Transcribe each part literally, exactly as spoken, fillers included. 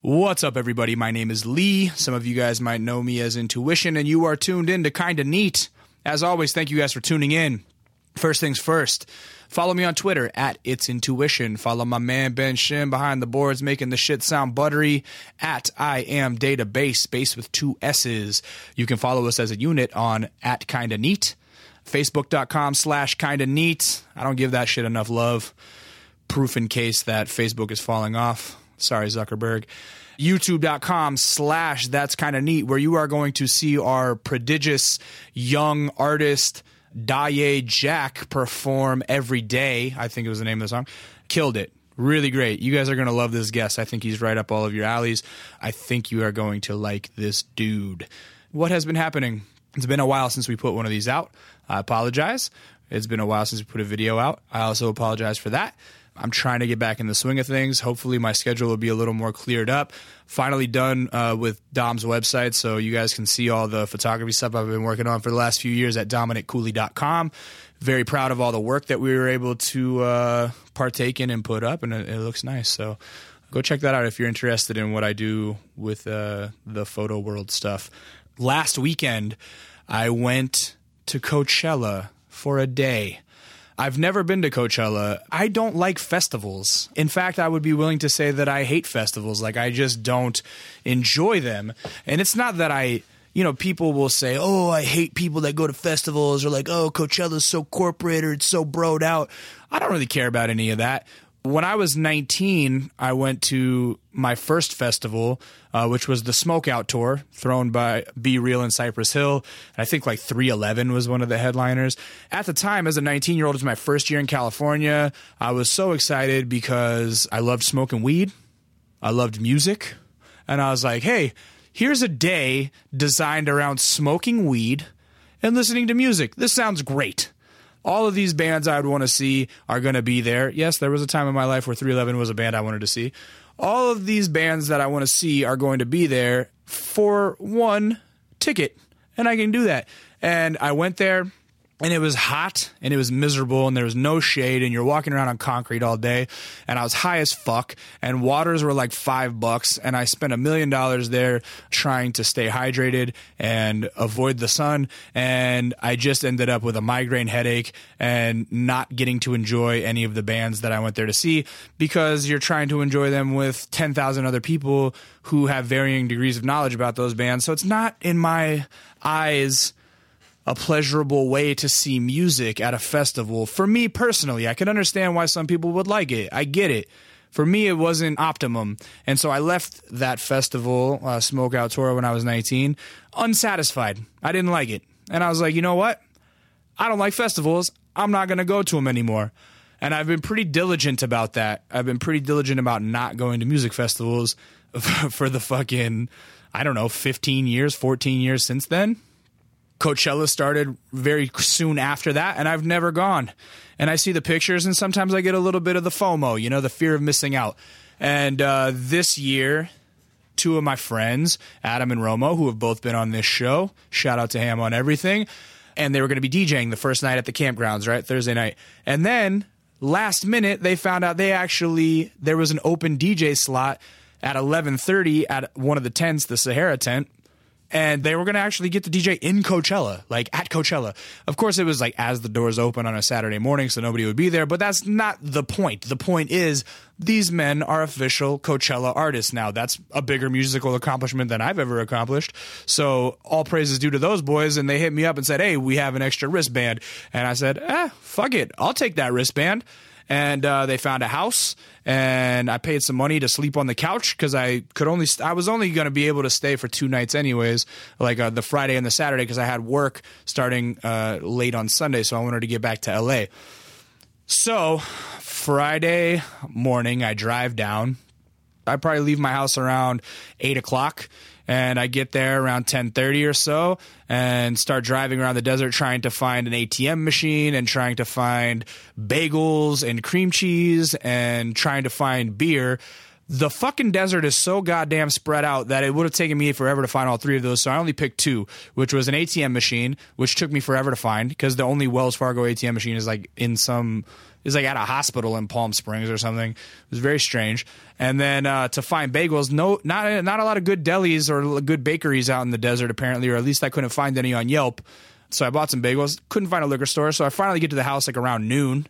What's up, everybody? My name is Lee. Some of you guys might know me as Intuition, and you are tuned in to Kinda Neat. As always, thank you guys for tuning in. First things first, follow me on Twitter at It's Intuition. Follow my man Ben Shim behind the boards making the shit sound buttery at I Am Database, base with two S's. You can follow us as a unit on at Kinda Neat. Facebook.com slash Kinda Neat. I don't give that shit enough love. Proof in case that Facebook is falling off. Sorry, Zuckerberg. YouTube.com slash That's Kinda Neat, where you are going to see our prodigious young artist Daye Jack perform every day. I think it was the name of the song. Killed it. Really great. You guys are going to love this guest. I think he's right up all of your alleys. I think you are going to like this dude. What has been happening? It's been a while since we put one of these out. I apologize. It's been a while since we put a video out. I also apologize for that. I'm trying to get back in the swing of things. Hopefully my schedule will be a little more cleared up. Finally done uh, with Dom's website, so you guys can see all the photography stuff I've been working on for the last few years at dominic cooley dot com. Very proud of all the work that we were able to uh, partake in and put up, and it, it looks nice. So go check that out if you're interested in what I do with uh, the photo world stuff. Last weekend, I went to Coachella for a day. I've never been to Coachella. I don't like festivals. In fact, I would be willing to say that I hate festivals. Like, I just don't enjoy them. And it's not that I, you know, people will say, oh, I hate people that go to festivals, or like, oh, Coachella's so corporate, or it's so broed out. I don't really care about any of that. When I was nineteen, I went to my first festival, uh, which was the Smokeout Tour, thrown by Be Real in Cypress Hill. And I think like three eleven was one of the headliners. At the time, as a nineteen-year-old, it was my first year in California. I was so excited because I loved smoking weed. I loved music. And I was like, hey, here's a day designed around smoking weed and listening to music. This sounds great. All of these bands I would want to see are going to be there. Yes, there was a time in my life where three eleven was a band I wanted to see. All of these bands that I want to see are going to be there for one ticket, and I can do that. And I went there, and it was hot, and it was miserable, and there was no shade, and you're walking around on concrete all day, and I was high as fuck, and waters were like five bucks, and I spent a million dollars there trying to stay hydrated and avoid the sun, and I just ended up with a migraine headache and not getting to enjoy any of the bands that I went there to see, because you're trying to enjoy them with ten thousand other people who have varying degrees of knowledge about those bands, so it's not, in my eyes, a pleasurable way to see music at a festival. For me personally, I can understand why some people would like it. I get it. For me, it wasn't optimum. And so I left that festival, uh, Smokeout Tour, when I was nineteen, unsatisfied. I didn't like it. And I was like, you know what? I don't like festivals. I'm not going to go to them anymore. And I've been pretty diligent about that. I've been pretty diligent about not going to music festivals for the fucking, I don't know, fifteen years, fourteen years since then. Coachella started very soon after that, and I've never gone. And I see the pictures, and sometimes I get a little bit of the FOMO, you know, the fear of missing out. And uh, this year, two of my friends, Adam and Romo, who have both been on this show, shout out to Ham on everything, and they were going to be DJing the first night at the campgrounds, right, Thursday night. And then, last minute, they found out they actually, there was an open D J slot at eleven thirty at one of the tents, the Sahara tent. And they were going to actually get the D J in Coachella, like at Coachella. Of course, it was like as the doors open on a Saturday morning, so nobody would be there. But that's not the point. The point is these men are official Coachella artists now. That's a bigger musical accomplishment than I've ever accomplished. So all praise is due to those boys. And they hit me up and said, hey, we have an extra wristband. And I said, eh, fuck it. I'll take that wristband. And uh, they found a house, and I paid some money to sleep on the couch because I could only st- I was only going to be able to stay for two nights anyways, like uh, the Friday and the Saturday, because I had work starting uh, late on Sunday, so I wanted to get back to L A. So Friday morning, I drive down. I probably leave my house around eight o'clock. And I get there around ten thirty or so and start driving around the desert trying to find an A T M machine and trying to find bagels and cream cheese and trying to find beer. The fucking desert is so goddamn spread out that it would have taken me forever to find all three of those. So I only picked two, which was an A T M machine, which took me forever to find because the only Wells Fargo A T M machine is like in some was like at a hospital in Palm Springs or something. It was very strange. And then uh, to find bagels, no, not not a lot of good delis or good bakeries out in the desert apparently, or at least I couldn't find any on Yelp. So I bought some bagels. Couldn't find a liquor store, so I finally get to the house like around noon.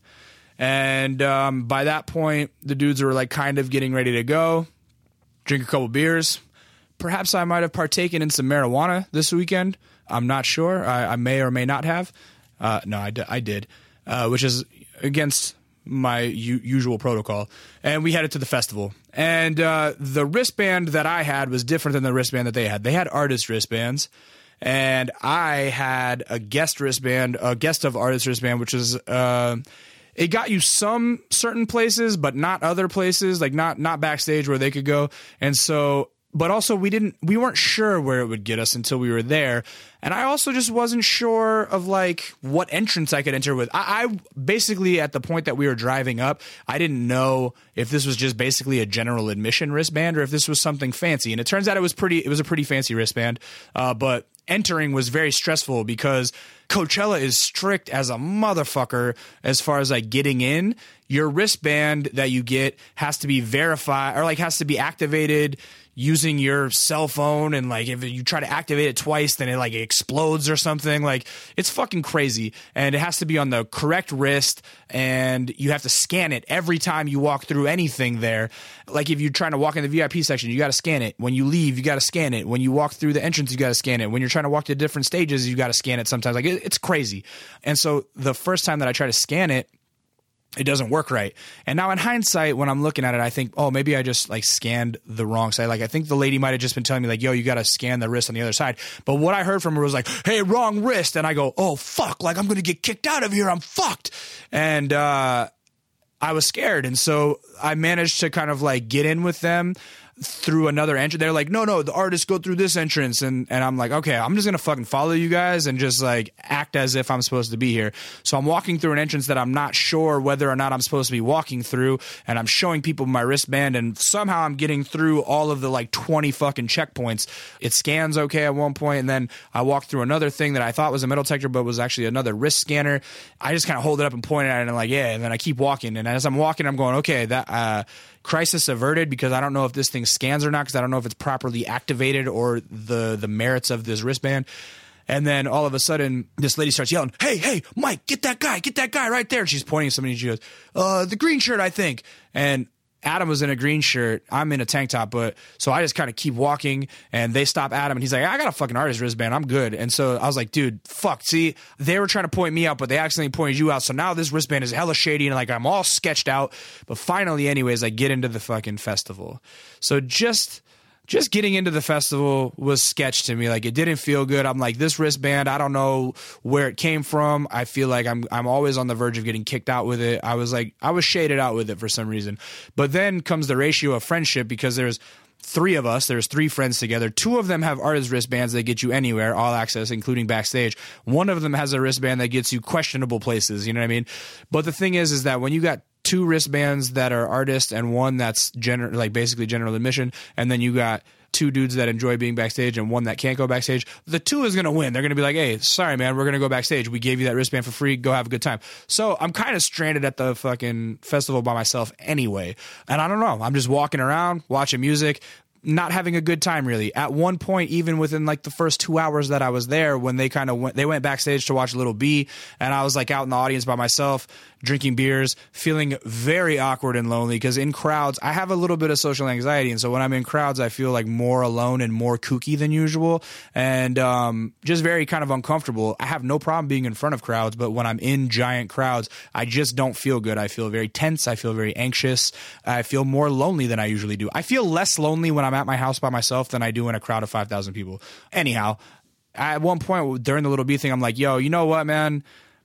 And um, by that point, the dudes were like kind of getting ready to go, drink a couple beers. Perhaps I might have partaken in some marijuana this weekend. I'm not sure. I, I may or may not have. Uh, no, I, d- I did, uh, which is against my u- usual protocol. And we headed to the festival. And uh, the wristband that I had was different than the wristband that they had. They had artist wristbands. And I had a guest wristband, a guest of artist wristband, which is... Uh, It got you some certain places, but not other places, like not not backstage where they could go. And so, but also we didn't, we weren't sure where it would get us until we were there. And I also just wasn't sure of like what entrance I could enter with. I, I basically at the point that we were driving up, I didn't know if this was just basically a general admission wristband or if this was something fancy. And it turns out it was pretty, it was a pretty fancy wristband. Uh, but entering was very stressful because Coachella is strict as a motherfucker as far as like getting in. Your wristband that you get has to be verified or like has to be activated using your cell phone. And like if you try to activate it twice, then it like explodes or something. Like it's fucking crazy. And it has to be on the correct wrist and you have to scan it every time you walk through anything there. Like if you're trying to walk in the V I P section, you got to scan it. When you leave, you got to scan it. When you walk through the entrance, you got to scan it. When you're trying to walk to different stages, you got to scan it sometimes. Like it, it's crazy. And so the first time that I try to scan it, it doesn't work right. And now in hindsight, when I'm looking at it, I think, oh, maybe I just like scanned the wrong side. Like I think the lady might have just been telling me like, yo, you got to scan the wrist on the other side. But what I heard from her was like, hey, wrong wrist. And I go, oh, fuck, like I'm going to get kicked out of here. I'm fucked. And uh, I was scared. And so I managed to kind of like get in with them through another entrance. They're like, no, no, the artists go through this entrance. And, and I'm like, okay, I'm just going to fucking follow you guys and just like act as if I'm supposed to be here. So I'm walking through an entrance that I'm not sure whether or not I'm supposed to be walking through. And I'm showing people my wristband and somehow I'm getting through all of the like twenty fucking checkpoints. It scans okay at one point, and then I walk through another thing that I thought was a metal detector, but was actually another wrist scanner. I just kind of hold it up and point at it and I'm like, yeah. And then I keep walking. And as I'm walking, I'm going, okay, that, uh, crisis averted, because I don't know if this thing scans or not, because I don't know if it's properly activated or the the merits of this wristband. And then all of a sudden, this lady starts yelling, hey, hey, Mike, get that guy, get that guy right there. And she's pointing at somebody and she goes, uh, the green shirt, I think. And Adam was in a green shirt. I'm in a tank top. But so I just kind of keep walking and they stop Adam and he's like, I got a fucking artist wristband. I'm good. And so I was like, dude, fuck. See, they were trying to point me out, but they accidentally pointed you out. So now this wristband is hella shady and like I'm all sketched out. But finally, anyways, I get into the fucking festival. So just... Just getting into the festival was sketch to me. Like it didn't feel good. I'm like, this wristband, I don't know where it came from. I feel like I'm I'm always on the verge of getting kicked out with it. I was like, I was shaded out with it for some reason. But then comes the ratio of friendship, because there's three of us. There's three friends together. Two of them have artist wristbands that get you anywhere, all access, including backstage. One of them has a wristband that gets you questionable places. You know what I mean? But the thing is, is that when you got two wristbands that are artist and one that's general, like basically general admission, and then you got two dudes that enjoy being backstage and one that can't go backstage, the two is going to win. They're going to be like, hey, sorry, man, we're going to go backstage. We gave you that wristband for free. Go have a good time. So I'm kind of stranded at the fucking festival by myself anyway. And I don't know. I'm just walking around, watching music, not having a good time really. At one point, even within like the first two hours that I was there, when they kind of went, they went backstage to watch Little B, and I was like out in the audience by myself, drinking beers, feeling very awkward and lonely, because in crowds, I have a little bit of social anxiety. And so when I'm in crowds, I feel like more alone and more kooky than usual, and um, just very kind of uncomfortable. I have no problem being in front of crowds, but when I'm in giant crowds, I just don't feel good. I feel very tense. I feel very anxious. I feel more lonely than I usually do. I feel less lonely when I'm at my house by myself than I do in a crowd of five thousand people. Anyhow, at one point during the Little B thing, I'm like, yo, you know what, man?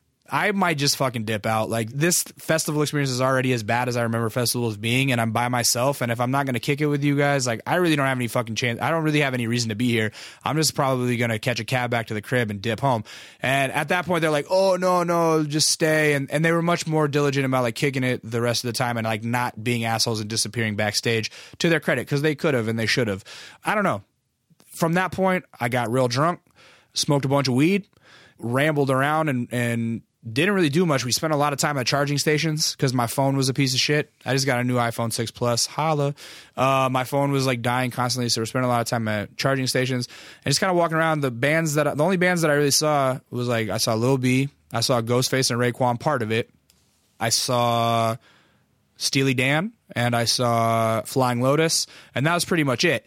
I might just fucking dip out. Like, this festival experience is already as bad as I remember festivals being, and I'm by myself. And if I'm not going to kick it with you guys, like, I really don't have any fucking chance. I don't really have any reason to be here. I'm just probably going to catch a cab back to the crib and dip home. And at that point, they're like, oh, no, no, just stay. And, and they were much more diligent about, like, kicking it the rest of the time and, like, not being assholes and disappearing backstage, to their credit, because they could have and they should have. I don't know. From that point, I got real drunk, smoked a bunch of weed, rambled around and, and didn't really do much. We spent a lot of time at charging stations because my phone was a piece of shit. I just got a new iPhone six Plus. Holla. Uh, my phone was like dying constantly, so we spent a lot of time at charging stations and just kind of walking around. The bands that, the only bands that I really saw was like, I saw Lil B, I saw Ghostface and Raekwon, part of it. I saw Steely Dan and I saw Flying Lotus, and that was pretty much it.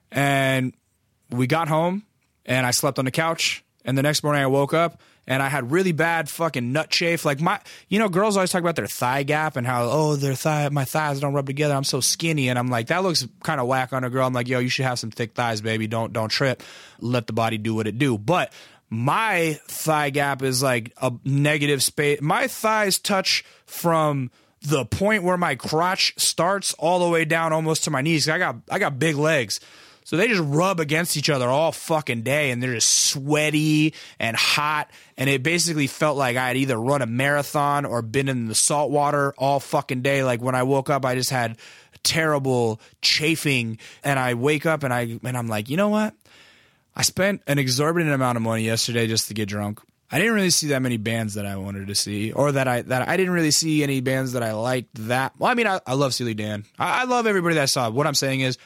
And we got home and I slept on the couch, and the next morning I woke up and I had really bad fucking nut chafe. Like my, you know, girls always talk about their thigh gap and how, oh, their thigh, my thighs don't rub together. I'm so skinny. And I'm like, that looks kind of whack on a girl. I'm like, yo, you should have some thick thighs, baby. Don't, don't trip. Let the body do what it do. But my thigh gap is like a negative space. My thighs touch from the point where my crotch starts all the way down almost to my knees. I got, I got big legs. So they just rub against each other all fucking day, and they're just sweaty and hot. And it basically felt like I had either run a marathon or been in the salt water all fucking day. Like when I woke up, I just had terrible chafing, and I wake up and I and I'm like, you know what? I spent an exorbitant amount of money yesterday just to get drunk. I didn't really see that many bands that I wanted to see, or that I that I didn't really see any bands that I liked that. Well, I mean, I, I love Steely Dan. I, I love everybody that I saw. What I'm saying is,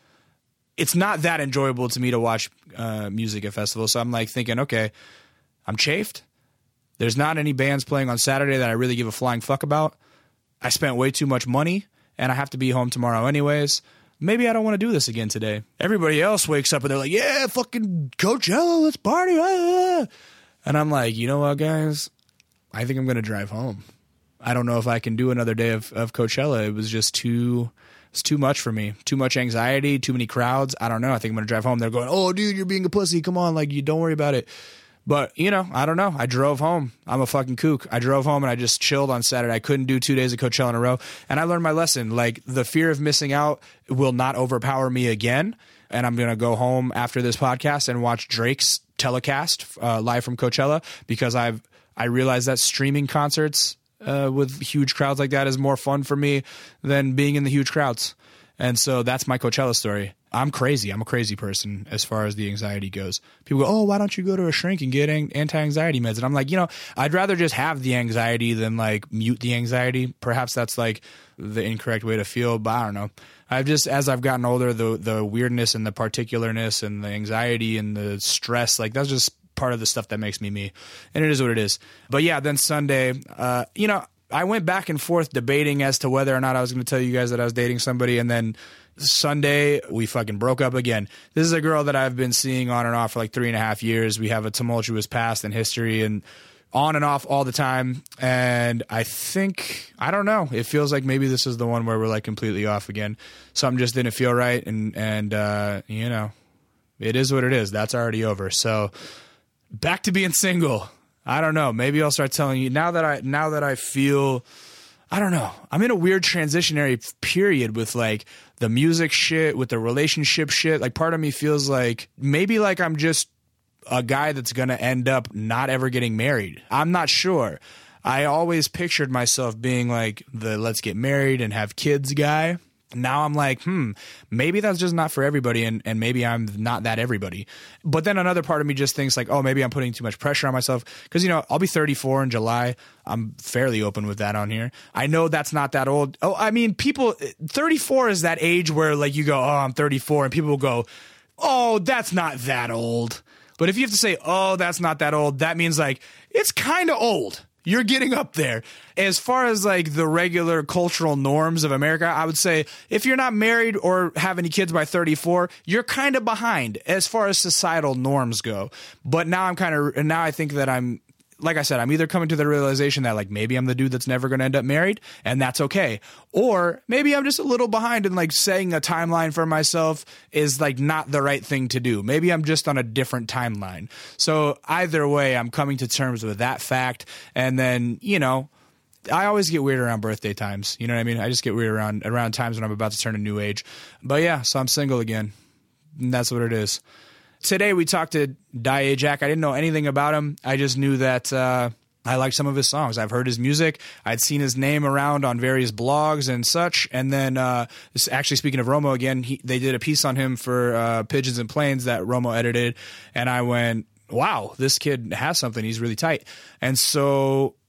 it's not that enjoyable to me to watch uh, music at festivals. So I'm like thinking, okay, I'm chafed. There's not any bands playing on Saturday that I really give a flying fuck about. I spent way too much money, and I have to be home tomorrow anyways. Maybe I don't want to do this again today. Everybody else wakes up and they're like, yeah, fucking Coachella, let's party. Ah. And I'm like, you know what, guys? I think I'm going to drive home. I don't know if I can do another day of, of Coachella. It was just too... It's too much for me. Too much anxiety, too many crowds. I don't know. I think I'm going to drive home. They're going, oh, dude, you're being a pussy. Come on. Like, you don't worry about it. But, you know, I don't know. I drove home. I'm a fucking kook. I drove home and I just chilled on Saturday. I couldn't do two days of Coachella in a row. And I learned my lesson. Like, the fear of missing out will not overpower me again. And I'm going to go home after this podcast and watch Drake's telecast uh, live from Coachella, because I've I realized that streaming concerts Uh, with huge crowds like that is more fun for me than being in the huge crowds. And so that's my Coachella story. I'm crazy. I'm a crazy person as far as the anxiety goes. People go, oh, why don't you go to a shrink and get an- anti-anxiety meds? And I'm like, you know, I'd rather just have the anxiety than like mute the anxiety. Perhaps that's like the incorrect way to feel, but I don't know. I've just, as I've gotten older, the the weirdness and the particularness and the anxiety and the stress, like that's just part of the stuff that makes me me, and it is what it is. But yeah, then Sunday, uh, you know, I went back and forth debating as to whether or not I was going to tell you guys that I was dating somebody, and then Sunday we fucking broke up again. This is a girl that I've been seeing on and off for like three and a half years. We have a tumultuous past and history, and on and off all the time. And I think, I don't know, it feels like maybe this is the one where we're like completely off again. Something just didn't feel right, and and uh, you know, it is what it is. That's already over. So. Back to being single. I don't know. Maybe I'll start telling you now that I now that I feel, I don't know. I'm in a weird transitionary period with like the music shit, with the relationship shit. Like part of me feels like maybe like I'm just a guy that's going to end up not ever getting married. I'm not sure. I always pictured myself being like the let's get married and have kids guy. Now I'm like, hmm, maybe that's just not for everybody, and, and maybe I'm not that everybody. But then another part of me just thinks like, oh, maybe I'm putting too much pressure on myself, because, you know, I'll be thirty-four in July. I'm fairly open with that on here. I know that's not that old. Oh, I mean, people, thirty-four is that age where like you go, oh, I'm thirty-four, and people will go, oh, that's not that old. But if you have to say, oh, that's not that old, that means like it's kind of old. You're getting up there. As far as like the regular cultural norms of America, I would say if you're not married or have any kids by thirty-four, you're kind of behind as far as societal norms go. But now I'm kind of, and now I think that I'm, like I said, I'm either coming to the realization that like maybe I'm the dude that's never going to end up married, and that's okay. Or maybe I'm just a little behind, and like setting a timeline for myself is like not the right thing to do. Maybe I'm just on a different timeline. So either way, I'm coming to terms with that fact. And then, you know, I always get weird around birthday times. You know what I mean? I just get weird around, around times when I'm about to turn a new age. But yeah, so I'm single again. And that's what it is. Today we talked to Daye Jack. I didn't know anything about him. I just knew that uh, I liked some of his songs. I've heard his music. I'd seen his name around on various blogs and such. And then, uh, this, actually speaking of Romo again, he, they did a piece on him for uh, Pigeons and Planes that Romo edited. And I went, wow, this kid has something. He's really tight. And so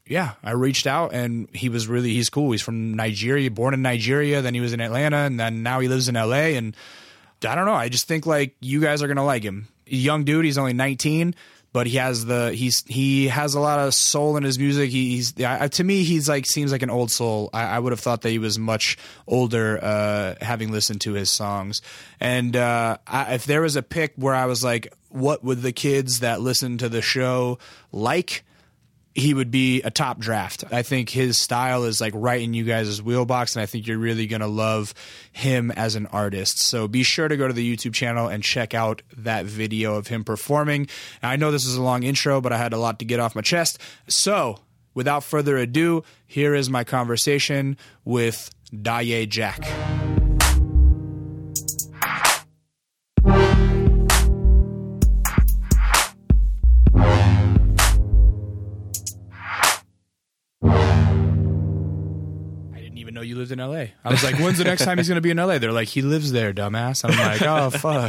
yeah, I reached out, and he was really, he's cool. He's from Nigeria, born in Nigeria. Then he was in Atlanta, and then now he lives in L A. And I don't know. I just think like you guys are going to like him. Young dude. He's only nineteen, but he has the, he's, he has a lot of soul in his music. He, he's, uh, to me, he's like, seems like an old soul. I, I would have thought that he was much older, uh, having listened to his songs. And, uh, I, if there was a pick where I was like, what would the kids that listen to the show like? He would be a top draft. I think his style is like right in you guys' wheelbox, and I think you're really going to love him as an artist. So be sure to go to the YouTube channel and check out that video of him performing. And I know this is a long intro, but I had a lot to get off my chest. So without further ado, here is my conversation with Daye Jack. Know you lived in L A. I was like, when's the next time he's going to be in L A? They're like, he lives there, dumbass. I'm like, oh, fuck.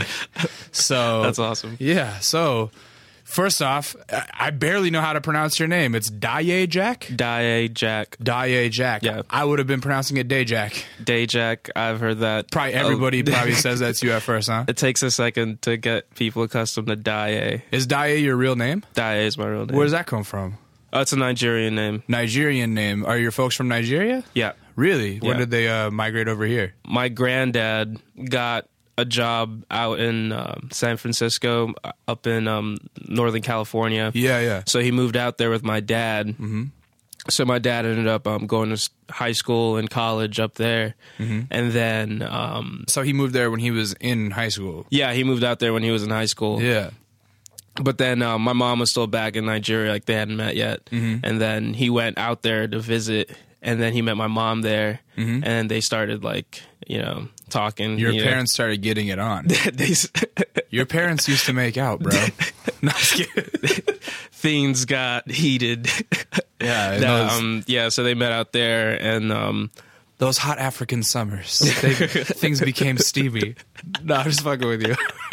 So that's awesome. Yeah. So first off, I barely know how to pronounce your name. It's Daye Jack? Daye Jack. Daye Jack. Yeah. I would have been pronouncing it Day Jack. Day Jack. I've heard that. Probably everybody oh. probably says that to you at first, huh? It takes a second to get people accustomed to Daye. Is Daye your real name? Daye is my real name. Where does that come from? Oh, it's a Nigerian name. Nigerian name. Are your folks from Nigeria? Yeah. Really? Yeah. When did they uh, migrate over here? My granddad got a job out in uh, San Francisco, up in um, Northern California. Yeah, yeah. So he moved out there with my dad. Mm-hmm. So my dad ended up um, going to high school and college up there. Mm-hmm. And then... Um, so he moved there when he was in high school? Yeah, he moved out there when he was in high school. Yeah. But then uh, my mom was still back in Nigeria, like they hadn't met yet. Mm-hmm. And then he went out there to visit, and then he met my mom there, mm-hmm. and they started, like, you know, talking. Your you parents know. started getting it on. they, Your parents used to make out, bro. No, I'm just kidding. Things got heated. Yeah. That, um, yeah, so they met out there, and... Um, those hot African summers, they, things became steamy. No, I'm just fucking with you.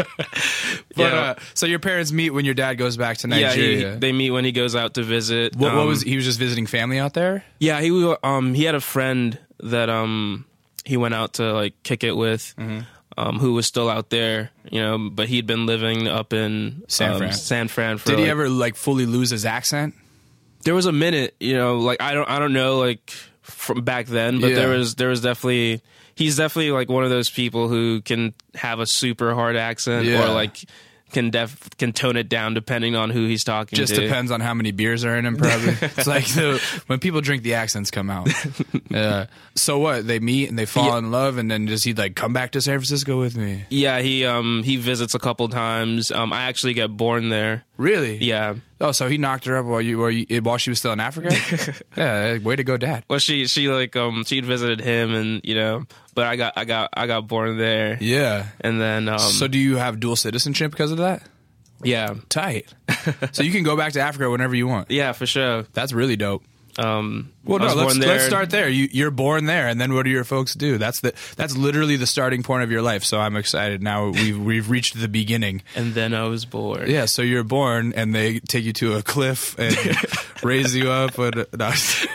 But, yeah. uh, so your parents meet when your dad goes back to Nigeria. Yeah, he, they meet when he goes out to visit. What, um, what was he was just visiting family out there? Yeah, he um he had a friend that um he went out to like kick it with, mm-hmm. um who was still out there, you know, but he'd been living up in San um, Fran. San Fran for. Did he like, ever like fully lose his accent? There was a minute, you know, like I don't I don't know like. From back then, but yeah. there was there was definitely he's definitely like one of those people who can have a super hard accent yeah. or like can def can tone it down depending on who he's talking Just to. Just depends on how many beers are in him, probably. It's like the, when people drink, the accents come out. Yeah. So what? They meet and they fall yeah. in love, and then does he like come back to San Francisco with me? Yeah, he um he visits a couple times. Um, I actually get born there. Really? Yeah. Oh, so he knocked her up while you, while, you, while she was still in Africa? Yeah, way to go, Dad. Well, she she like um she'd visited him, and you know, but I got I got I got born there. Yeah. And then um, so do you have dual citizenship because of that? Yeah. Tight. So you can go back to Africa whenever you want. Yeah, for sure. That's really dope. Um, well, no, let's, let's start there. You, you're born there, and then what do your folks do? That's the that's literally the starting point of your life. So I'm excited. Now we've we've reached the beginning. And then I was born. Yeah, so you're born, and they take you to a cliff and raise you up. And, no,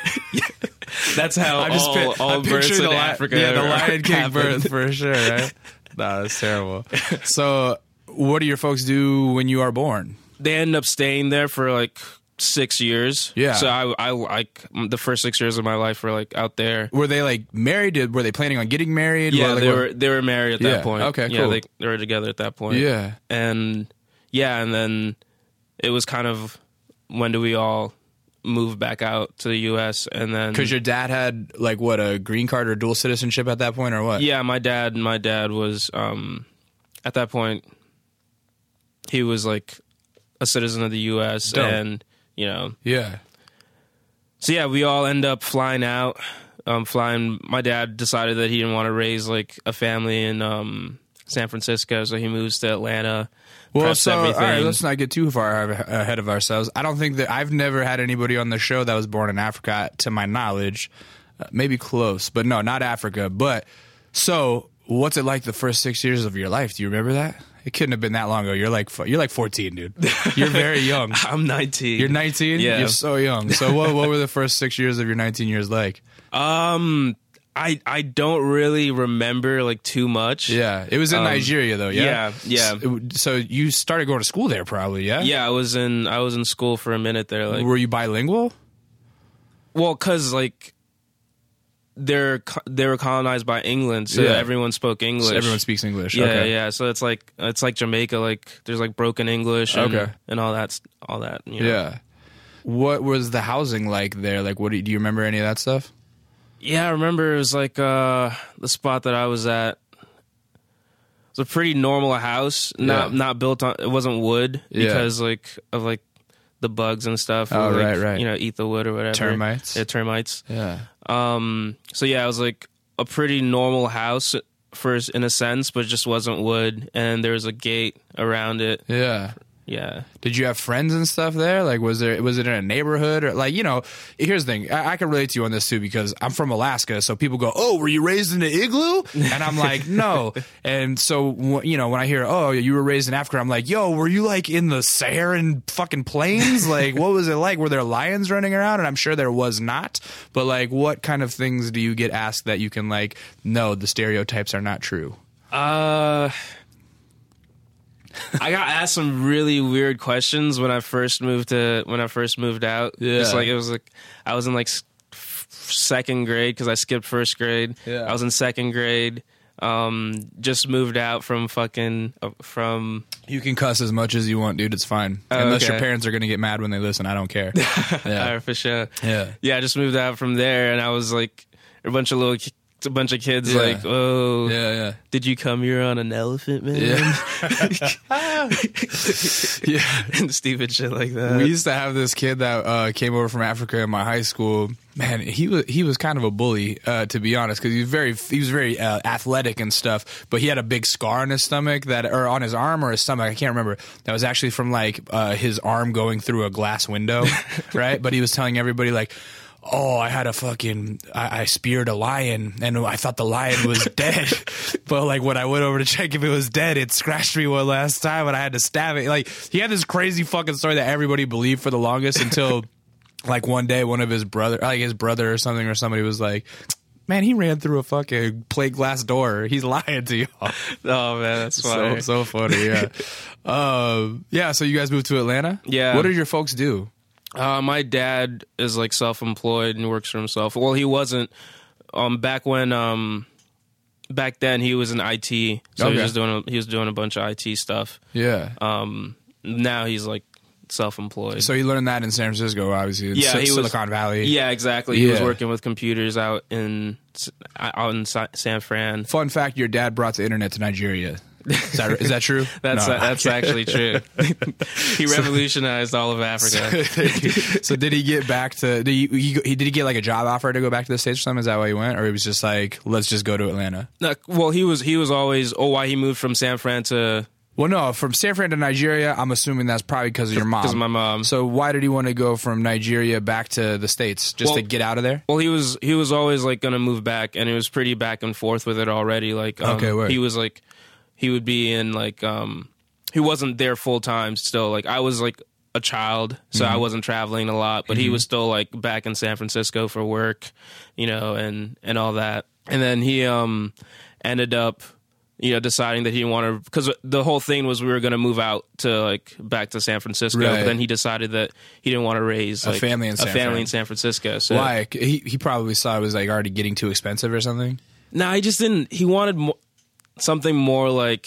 that's how I'm just all, pi- all I'm births in the Africa. Li- yeah, the Lion King happen. birth for sure. Right? No, that's terrible. So, what do your folks do when you are born? They end up staying there for like six years. Yeah. So I, I like the first six years of my life were like out there. Were they like married? Did, were they planning on getting married? Yeah, like, they what? were. They were married at that yeah. point. Okay, cool. Yeah, they, they were together at that point. Yeah. And yeah, and then it was kind of when do we all move back out to the U S and then because your dad had like what a green card or dual citizenship at that point or what? Yeah, my dad. My dad was um, at that point. He was like a citizen of the U S Dope. And you know, yeah. So yeah, we all end up flying out. Um, flying. My dad decided that he didn't want to raise like a family in um, San Francisco, so he moves to Atlanta. Well, so all right, let's not get too far ahead of ourselves. I don't think that I've never had anybody on the show that was born in Africa, to my knowledge. Uh, maybe close, but no, not Africa. But so, what's it like the first six years of your life? Do you remember that? It couldn't have been that long ago. You're like you're like fourteen, dude. You're very young. I'm nineteen. You're nineteen? Yeah. You're so young. So what what were the first six years of your nineteen years like? Um, I I don't really remember like too much. Yeah. It was in Um, Nigeria though, yeah? Yeah, yeah. So, so you started going to school there probably, yeah? Yeah, I was in I was in school for a minute there. Like, Were you bilingual? well, cause like they're co- they were colonized by England, so Yeah. everyone spoke English. So everyone speaks English. Yeah, okay. yeah. So it's like it's like Jamaica. Like there's like broken English. And, Okay. and all that, all that. You know? Yeah. What was the housing like there? Like, what do you, do you remember any of that stuff? Yeah, I remember it was like uh, the spot that I was at. It was a pretty normal house, not Yeah. not built on. It wasn't wood Yeah. because like of like the bugs and stuff. Oh, would, like, right, right. You know, eat the wood or whatever. Termites? Yeah, termites. Yeah. Um. So yeah, it was like a pretty normal house first in a sense, but it just wasn't wood, and there was a gate around it. Yeah. Yeah. Did you have friends and stuff there? Like, was there was it in a neighborhood or like you know? Here's the thing. I, I can relate to you on this too because I'm from Alaska. So people go, "Oh, were you raised in an igloo?" And I'm like, "No." And so wh- you know, when I hear, "Oh, you were raised in Africa," I'm like, "Yo, were you like in the Saharan fucking plains? Like, what was it like? Were there lions running around?" And I'm sure there was not. But like, what kind of things do you get asked that you can like? No, the stereotypes are not true. Uh. I got asked some really weird questions when I first moved to when I first moved out. Yeah. Just like it was like I was in like s- f- second grade because I skipped first grade. Yeah. I was in second grade. Um, just moved out from fucking uh, from. You can cuss as much as you want, dude. It's fine. Oh, Unless okay. your parents are gonna get mad when they listen. I don't care. Yeah, Yeah. for sure. Yeah. Yeah, I just moved out from there, and I was like a bunch of little. ki- A bunch of kids Yeah. like, oh, Yeah, yeah. did you come here on an elephant, man? Yeah. Yeah. And stupid shit like that. We used to have this kid that uh, came over from Africa in my high school. Man, he was he was kind of a bully, uh, to be honest, because he was very he was very uh, athletic and stuff. But he had a big scar on his stomach that, or on his arm or his stomach, I can't remember. That was actually from like uh, his arm going through a glass window, right? But he was telling everybody like, "Oh, I had a fucking, I, I speared a lion, and I thought the lion was dead. But like when I went over to check if it was dead, it scratched me one last time, and I had to stab it." Like he had this crazy fucking story that everybody believed for the longest until like one day, one of his brother, like his brother or something, or somebody was like, "Man, he ran through a fucking plate glass door. He's lying to y'all." Oh man, that's funny. So so funny, yeah. uh, yeah. So you guys moved to Atlanta? Yeah. What did your folks do? Uh, my dad is like self-employed and works for himself. Well, he wasn't. Um, back when, um, back then he was in I T, so he Okay. was just doing a, he was doing a bunch of I T stuff. Yeah. Um, now he's like self-employed. So you learned that in San Francisco, obviously. In Yeah, Sil- he was- Silicon Valley. yeah, exactly. He was Yeah. working with computers out in out in Sa- San Fran. Fun fact: your dad brought the internet to Nigeria. Is that, is that true? That's No. uh, that's actually true. He revolutionized all of Africa. So did he get back to? Did he, he, he did he get like a job offer to go back to the States or something? Is that why he went, or he was just like, let's just go to Atlanta? No, well, he was he was always. Oh, why he moved from San Fran to Well, no, from San Fran to Nigeria. I'm assuming that's probably because of your mom. because of my mom. So why did he want to go from Nigeria back to the States just Well- to get out of there? Well, he was he was always like gonna move back, and it was pretty back and forth with it already. Like, um, Okay, word. he was like, he would be in like, um, he wasn't there full time still. Like, I was like a child, so Mm-hmm. I wasn't traveling a lot, but he was still like back in San Francisco for work, you know, and and all that. And then he um ended up, you know, deciding that he wanted, because the whole thing was we were going to move out to like back to San Francisco, Right. but then he decided that he didn't want to raise A like, family in San a family Fran. in San Francisco. So Why? He he probably saw it was like already getting too expensive or something. no, he just didn't. He wanted mo- something more like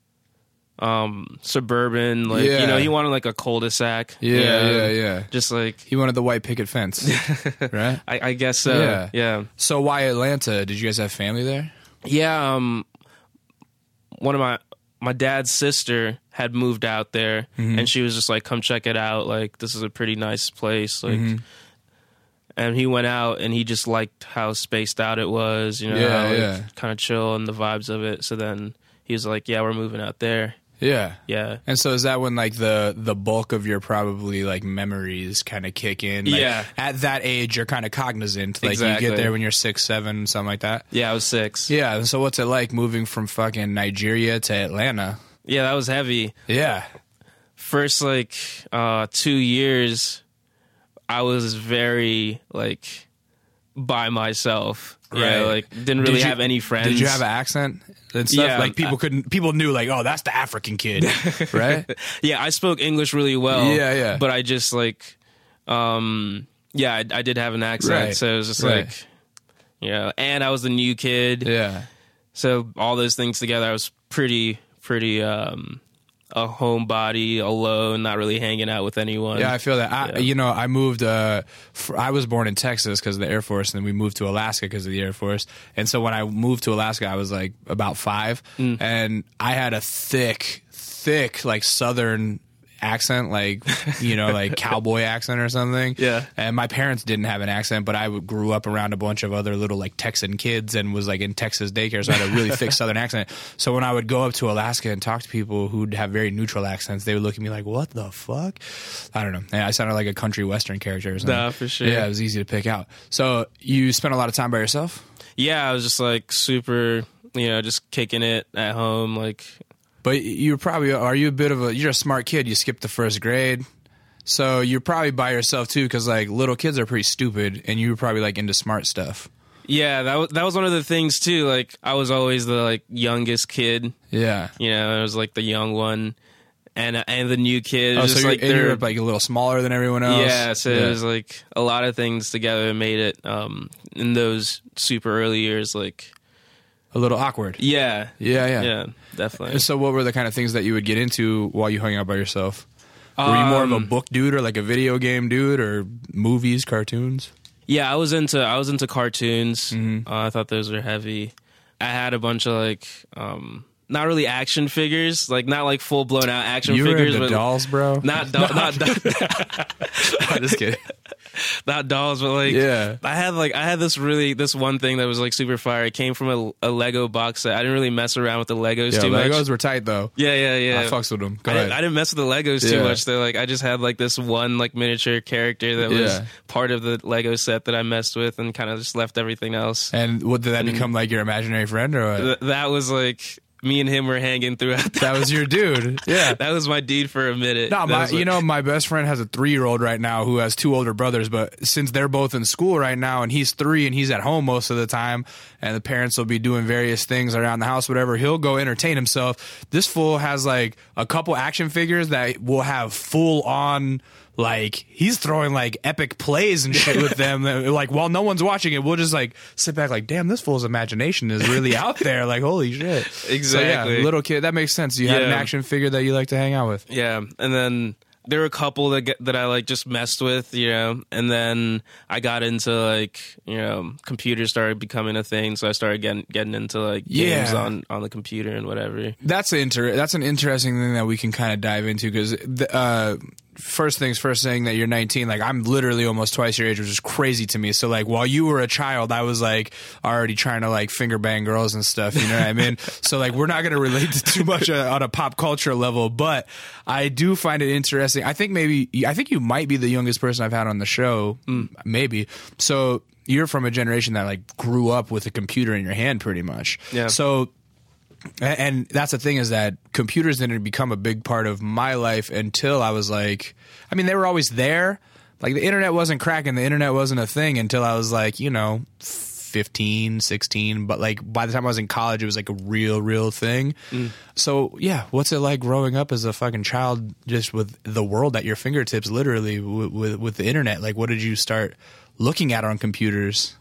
um suburban, like Yeah. you know, he wanted like a cul-de-sac. Yeah, you know, yeah, yeah. Just like He wanted the white picket fence, right? I, I guess so. Yeah. yeah, So why Atlanta? Did you guys have family there? yeah. Um, one of my my dad's sister had moved out there, Mm-hmm. and she was just like, "Come check it out. Like, this is a pretty nice place." Like. Mm-hmm. And he went out, and he just liked how spaced out it was, you know, Yeah, how, like, yeah. kind of chill and the vibes of it. So then he was like, "Yeah, we're moving out there." Yeah. Yeah, And so is that when like the the bulk of your probably like memories kind of kick in? Like, Yeah. At that age, you're kind of cognizant. Like you Exactly. get there when you're six, seven, something like that. yeah. I was six. Yeah. So what's it like moving from fucking Nigeria to Atlanta? Yeah, that was heavy. Yeah. First, like, uh, two years, I was very, like, by myself. Right. Yeah, like, didn't really Did you- have any friends. Did you have an accent and stuff? Yeah, like people I- couldn't, people knew like, oh, that's the African kid, right? Yeah, I spoke English really well. Yeah, yeah. But I just, like, um, yeah, I, I did have an accent. Right. So it was just Right. like, you know, and I was the new kid. Yeah. So all those things together, I was pretty, pretty, um, a homebody, alone, not really hanging out with anyone. Yeah, I feel that. I, Yeah. You know, I moved. Uh, fr- I was born in Texas because of the Air Force, and then we moved to Alaska because of the Air Force. And so when I moved to Alaska, I was like about five, Mm. and I had a thick, thick like Southern accent, like you know, like cowboy accent or something. Yeah. And my parents didn't have an accent, but I w- grew up around a bunch of other little like Texan kids and was like in Texas daycare, so I had a really thick Southern accent. So when I would go up to Alaska and talk to people who'd have very neutral accents, they would look at me like, "What the fuck?" I don't know. And I sounded like a country western character or something. Nah, for sure. Yeah, it was easy to pick out. So you spent a lot of time by yourself? Yeah, I was just like super, you know, just kicking it at home. Like, But you're probably, are you a bit of a, you're a smart kid. You skipped the first grade. So you're probably by yourself too, because like little kids are pretty stupid and you were probably like into smart stuff. yeah, that was, that was one of the things too. Like, I was always the like youngest kid, Yeah. you know, I was like the young one. And, and the new kid. Oh, was so just you're, like and you're they're- like a little smaller than everyone else? Yeah, so it was like a lot of things together that made it, um, in those super early years, like, a little awkward. yeah. Yeah, yeah. Yeah, definitely. And so what were the kind of things that you would get into while you hung out by yourself? Were you more of a Um, book dude or like a video game dude or movies, cartoons? Yeah, I was into I was into cartoons. Mm-hmm. Uh, I thought those were heavy. I had a bunch of like um, not really action figures, like not like full blown out action You were figures, into but dolls, bro? not do- not do- I'm just kidding. not dolls, but like Yeah. I had like I had this really this one thing that was like super fire. It came from a, a Lego box set. I didn't really mess around with the Legos Yeah, too Legos much. were tight though. Yeah, yeah, yeah. I fucks with them. Go I ahead. didn't, I didn't mess with the Legos too Yeah. much. Though, like I just had like this one like miniature character that was Yeah. part of the Lego set that I messed with, and kind of just left everything else. And what did that become like your imaginary friend or what? Th- that was like me and him were hanging throughout. That was your dude. Yeah. That was my dude for a minute. No, That my, was you like- know, my best friend has a three-year-old right now who has two older brothers, but since they're both in school right now and he's three and he's at home most of the time and the parents will be doing various things around the house, whatever, he'll go entertain himself. This fool has like a couple action figures that will have full-on, like, he's throwing like epic plays and shit with them. Like, while no one's watching it, we'll just like sit back like, damn, this fool's imagination is really out there. Like, holy shit. Exactly. So, yeah, little kid, that makes sense. You had an Yeah. action figure that you like to hang out with. Yeah, and then there were a couple that get, that I like just messed with, you know, and then I got into like, you know, computers started becoming a thing, so I started getting getting into like games Yeah. on on the computer and whatever. That's inter- That's an interesting thing that we can kind of dive into because uh, first things first, saying that you're nineteen, like I'm literally almost twice your age, which is crazy to me. So like while you were a child, I was like already trying to like finger bang girls and stuff. You know what I mean? So like we're not going to relate to too much uh, on a pop culture level, but I do find it interesting. I think maybe I think you might be the youngest person I've had on the show, maybe. So you're from a generation that like grew up with a computer in your hand, pretty much. Yeah. So. And and that's the thing is that computers didn't become a big part of my life until I was like, I mean, they were always there. Like the internet wasn't cracking. The internet wasn't a thing until I was like, you know, fifteen, sixteen. But like by the time I was in college, it was like a real, real thing. So yeah, what's it like growing up as a fucking child just with the world at your fingertips, literally with, with, with the internet? Like what did you start looking at on computers?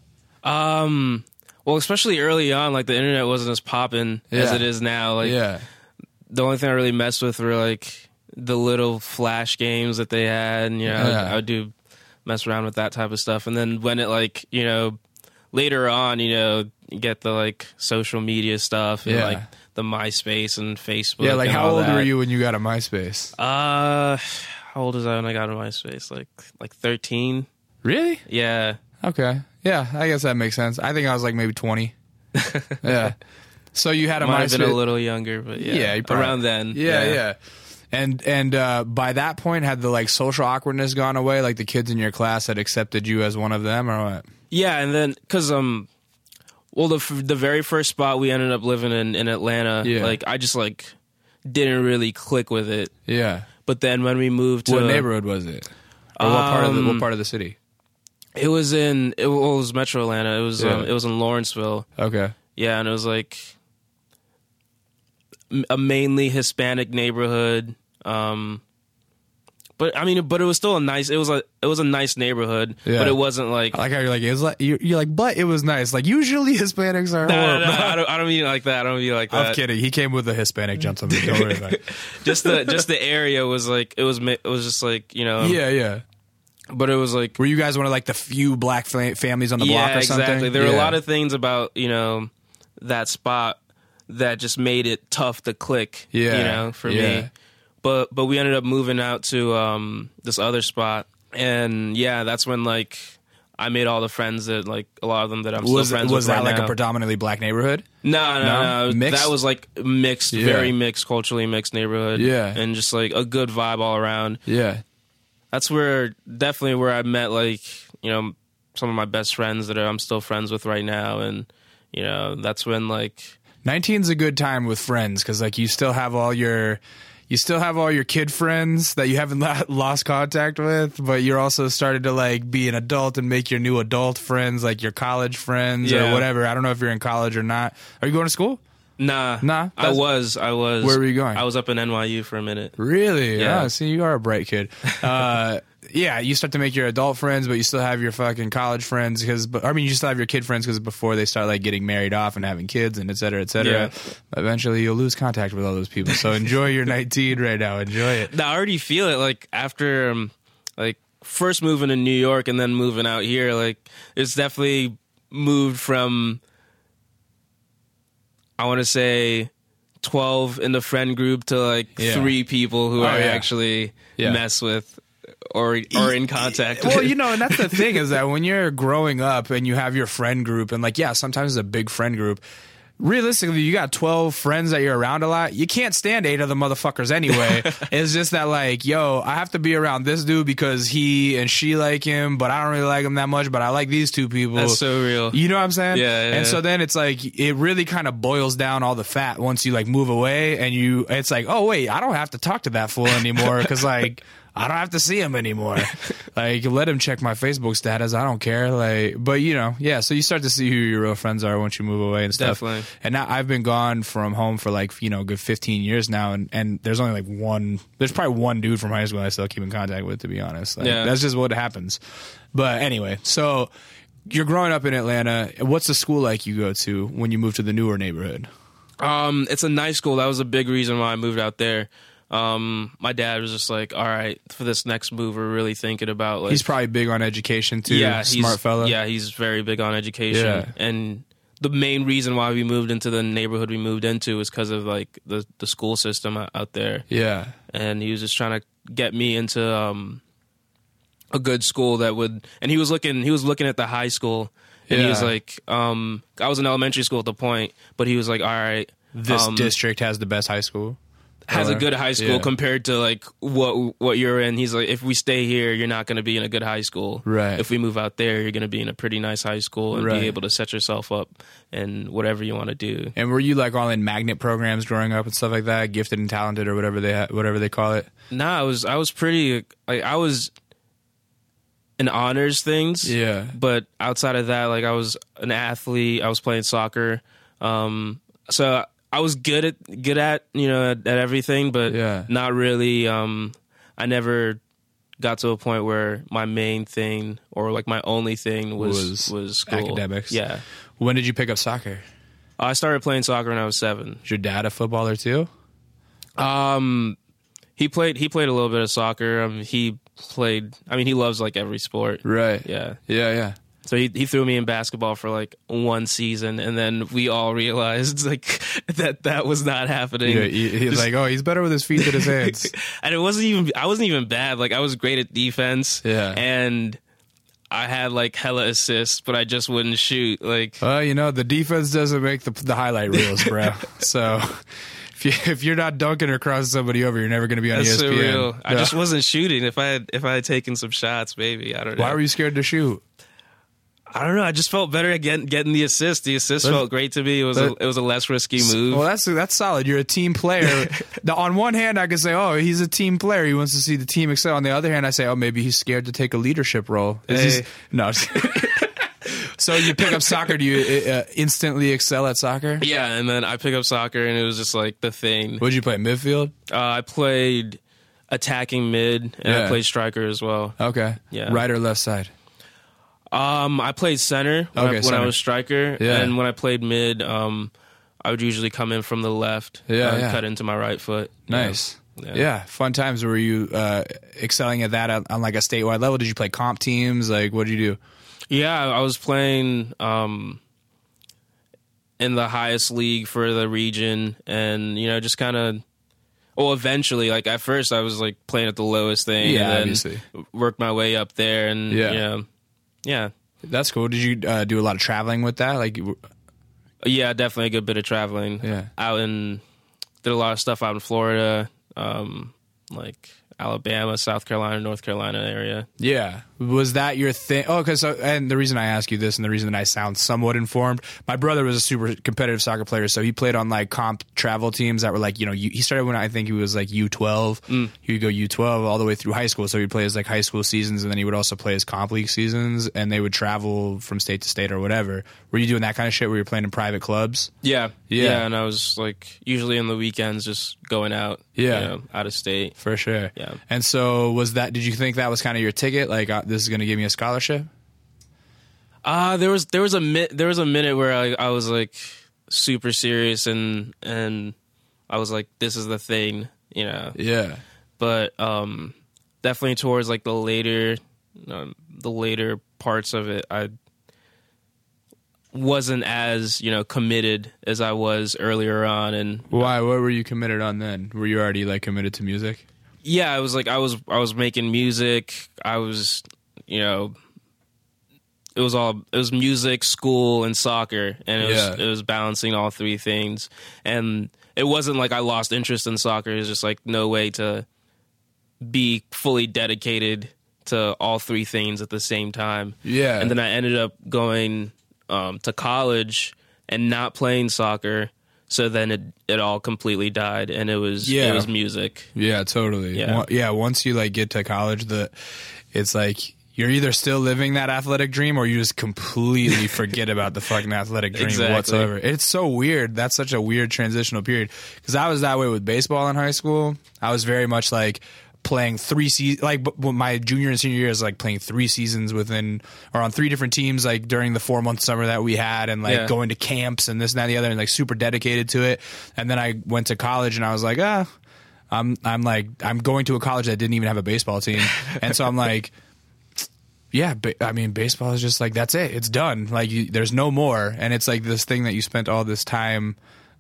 Um, well, especially early on, like the internet wasn't as poppin' as Yeah. it is now. Like Yeah. the only thing I really messed with were like the little flash games that they had, and you know, Yeah. I would do mess around with that type of stuff. And then when it like, you know, later on, you know, you get the like social media stuff and Yeah. like the MySpace and Facebook. Yeah, like and how all old that. were you when you got a MySpace? Uh, how old was I when I got on MySpace? Like like thirteen. Really? Yeah. Okay. Yeah, I guess that makes sense. I think I was like maybe twenty. Yeah. So you had a Might have been a MySpace. little younger, but yeah, Yeah, you probably- around then. Yeah, yeah. And and uh, by that point, had the like social awkwardness gone away? Like the kids in your class had accepted you as one of them, or what? Yeah, and then because um, well, the f- the very first spot we ended up living in in Atlanta, Yeah. like I just like didn't really click with it. Yeah. But then when we moved to What neighborhood was it? Or what part of the, what Um, part of the city? it was in it was Metro Atlanta. It was Yeah. um, it was in Lawrenceville. Okay. Yeah, and it was like m- a mainly Hispanic neighborhood. Um, but I mean, but it was still a nice. It was a it was a nice neighborhood. Yeah. But it wasn't like. I like how you're like, it was like you're, you're like, but it was nice. Like usually Hispanics are No, no, horrible. no, I don't. I don't mean it like that. I don't mean it like that. I'm kidding. He came with a Hispanic gentleman. Don't worry about it. Just the just the area was like it was. mi- It was just like you know. Yeah, yeah. But it was like Were you guys one of like the few black fa- families on the yeah, block or something? exactly. There were Yeah. a lot of things about you know that spot that just made it tough to click. Yeah, you know, for yeah. me. But but we ended up moving out to um, this other spot, and yeah, that's when like I made all the friends that like a lot of them that I'm was still friends was with that right like now. a predominantly black neighborhood? No, no, No? no. Mixed? That was like mixed, Yeah. very mixed, culturally mixed neighborhood. Yeah. and just like a good vibe all around. Yeah. That's where definitely where I met like you know some of my best friends that I'm still friends with right now, and you know that's when like nineteen's a good time with friends because like you still have all your you still have all your kid friends that you haven't lo- lost contact with, but you're also started to like be an adult and make your new adult friends, like your college friends Yeah. or whatever. I don't know if you're in college or not. Are you going to school? nah, Nah, I that's- was, I was. Where were you going? I was up in N Y U for a minute. Really? Yeah. Oh, see, you are a bright kid. Uh, yeah, you start to make your adult friends, but you still have your fucking college friends because, I mean, you still have your kid friends because before they start like getting married off and having kids and et cetera, et cetera. Yeah. Eventually, you'll lose contact with all those people. So enjoy your nineteen right now. Enjoy it. I already feel it like after um, like first moving to New York and then moving out here, like it's definitely moved from I want to say twelve in the friend group to like Yeah. three people who Oh, I yeah. actually Yeah. mess with or or in contact Well, with. you know, and that's the thing is that when you're growing up and you have your friend group, and like, yeah, sometimes it's a big friend group. Realistically, you got twelve friends that you're around a lot. You can't stand eight of the motherfuckers anyway. It's just that, like, yo, I have to be around this dude because he and she like him, but I don't really like him that much, but I like these two people. That's so real. You know what I'm saying? Yeah, yeah, And yeah. so then it's like, it really kind of boils down all the fat once you, like, move away and you, it's like, oh, wait, I don't have to talk to that fool anymore because, like, I don't have to see him anymore. Like, let him check my Facebook status. I don't care. Like, but you know, yeah. So you start to see who your real friends are once you move away and stuff. Definitely. And now I've been gone from home for like you know, a good fifteen years now, and and there's only like one. There's probably one dude from high school I still keep in contact with. To be honest, like, Yeah. that's just what happens. But anyway, so you're growing up in Atlanta. What's the school like you go to when you move to the newer neighborhood? Um, it's a nice school. That was a big reason why I moved out there. Um, my dad was just like, all right, for this next move, we're really thinking about like He's probably big on education too. yeah, smart he's, fella. Yeah, he's very big on education. Yeah. And the main reason why we moved into the neighborhood we moved into is because of like the the school system out out there. yeah. And he was just trying to get me into um a good school that would. And he was looking he was looking at the high school, and he was Yeah. like, um, I was in elementary school at the point, but he was like, all right, This um, district has the best high school. has Or- a good high school yeah. compared to like what what you're in. He's like, if we stay here, you're not going to be in a good high school. Right. If we move out there, you're going to be in a pretty nice high school and Right. be able to set yourself up and whatever you want to do. And were you like all in magnet programs growing up and stuff like that, gifted and talented or whatever they ha- whatever they call it? Nah, I was I was pretty like I was in honors things. Yeah. But outside of that, like I was an athlete. I was playing soccer. Um, so I was good at good at you know at, at everything, but Yeah. not really. Um, I never got to a point where my main thing or like my only thing was Was was, school. academics. Yeah, When did you pick up soccer? I started playing soccer when I was seven. Is your dad a footballer too? Um, he played he played a little bit of soccer. Um, he played. I mean, he loves like every sport. Right. Yeah. Yeah, yeah. So he he threw me in basketball for like one season, and then we all realized like that that was not happening. Yeah, he, he's like, oh, he's better with his feet than his hands. And it wasn't even I wasn't even bad. Like I was great at defense. Yeah. And I had like hella assists, but I just wouldn't shoot. Like Well, you know, the defense doesn't make the, the highlight reels, bro. So if, you, if you're not dunking or crossing somebody over, you're never going to be on that's E S P N. so real. I Yeah. just wasn't shooting. If I had if I had taken some shots, maybe I don't know. Why were you scared to shoot? I don't know. I just felt better at getting, getting the assist. The assist But- felt great to me. It was a, but- it was a less risky move. Well, that's that's solid. You're a team player. Now, on one hand, I could say, "Oh, he's a team player. He wants to see the team excel." On the other hand, I say, "Oh, maybe he's scared to take a leadership role." Is Hey. he- no. So you pick up soccer. Do you uh, instantly excel at soccer? Yeah, and then I picked up soccer, and it was just like the thing. What did you play? Midfield. Uh, I played attacking mid, and Yeah. I played striker as well. Okay. Yeah. Right or left side? Um, I played center when, Okay, I, when center. I was striker, Yeah. and when I played mid, um, I would usually come in from the left, Yeah, and yeah. cut into my right foot. Nice. Yeah. Yeah. Fun times. Were you uh, excelling at that on, on like a statewide level? Did you play comp teams? Like, what did you do? Yeah, I was playing um, in the highest league for the region, and you know, just kind of. Well, eventually, like at first, I was like playing at the lowest thing, Yeah, and then obviously. worked my way up there, and Yeah. you know, yeah, That's cool. Did you uh, do a lot of traveling with that? Like, you- yeah, definitely a good bit of traveling. Yeah. Out in did a lot of stuff out in Florida, um, like Alabama, South Carolina, North Carolina area. yeah. Was that your thing? Oh, because so, and the reason I ask you this, and the reason that I sound somewhat informed, my brother was a super competitive soccer player, so he played on like comp travel teams that were like, you know, you, he started when I think he was like U twelve. Mm. He would go U twelve all the way through high school, so he'd play his like high school seasons, and then he would also play his comp league seasons, and they would travel from state to state or whatever. Were you doing that kind of shit where you're playing in private clubs? Yeah, Yeah. yeah, and I was like usually on the weekends just going out, Yeah. you know, out of state. For sure. Yeah. And so was that, did you think that was kind of your ticket? Like, uh, this is going to give me a scholarship? Uh there was there was a mi- there was a minute where I, I was like super serious and and I was like, this is the thing, you know. Yeah. But um, definitely towards like the later um, the later parts of it, I wasn't as, you know, committed as I was earlier on. And Why? What were you committed on then? Were you already like committed to music? yeah, I was like I was I was making music. I was, you know, it was all it was music, school, and soccer, and it was Yeah. it was balancing all three things. And it wasn't like I lost interest in soccer. It was just like no way to be fully dedicated to all three things at the same time. Yeah. And then I ended up going um, to college and not playing soccer. So then it it all completely died, and it was Yeah. it was music. Yeah, totally. Yeah. Wa- yeah. Once you like get to college, the it's like you're either still living that athletic dream or you just completely forget about the fucking athletic dream Exactly. whatsoever. It's so weird. That's such a weird transitional period because I was that way with baseball in high school. I was very much like playing three seasons, like b- b- my junior and senior year is like playing three seasons within or on three different teams, like during the four month summer that we had, and like Yeah. going to camps and this and that and the other, and like super dedicated to it. And then I went to college and I was like, ah, I'm I'm like I'm going to a college that didn't even have a baseball team, and so I'm like, yeah, ba- I mean, baseball is just like that's it, it's done. Like you, there's no more, and it's like this thing that you spent all this time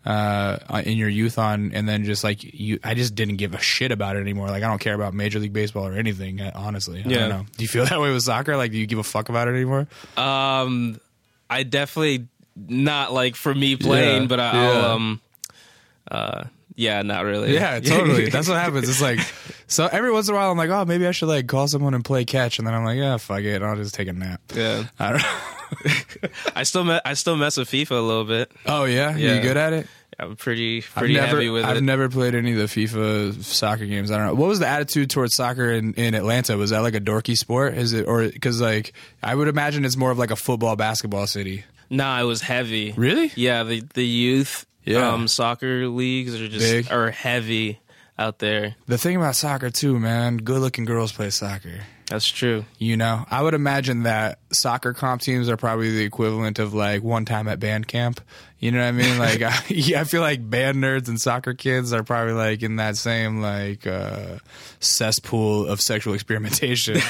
uh, in your youth on, and then just like you, I just didn't give a shit about it anymore. Like I don't care about Major League Baseball or anything, uh, honestly. I Yeah. don't know. Do you feel that way with soccer? Like, do you give a fuck about it anymore? Um, I definitely not like for me playing, Yeah, but I, yeah. I'll um, uh, yeah, not really. Yeah, totally. That's what happens. It's like, so every once in a while, I'm like, oh, maybe I should like call someone and play catch, and then I'm like, yeah, fuck it, I'll just take a nap. yeah. I don't know. I still me- I still mess with FIFA a little bit. Oh yeah, Yeah. you good at it? I'm pretty I've pretty never, heavy with I've it. never played any of the FIFA soccer games. I don't know. What was the attitude towards soccer in, in Atlanta? Was that like a dorky sport? Is it, or because like I would imagine it's more of like a football basketball city. Nah, it was heavy. Really? Yeah, the the youth Yeah. um, soccer leagues are just Big. are heavy out there. The thing about soccer too, man, good looking girls play soccer. That's true. You know, I would imagine that soccer comp teams are probably the equivalent of like one time at band camp. You know what I mean? Like, I, yeah, I feel like band nerds and soccer kids are probably like in that same like uh, cesspool of sexual experimentation.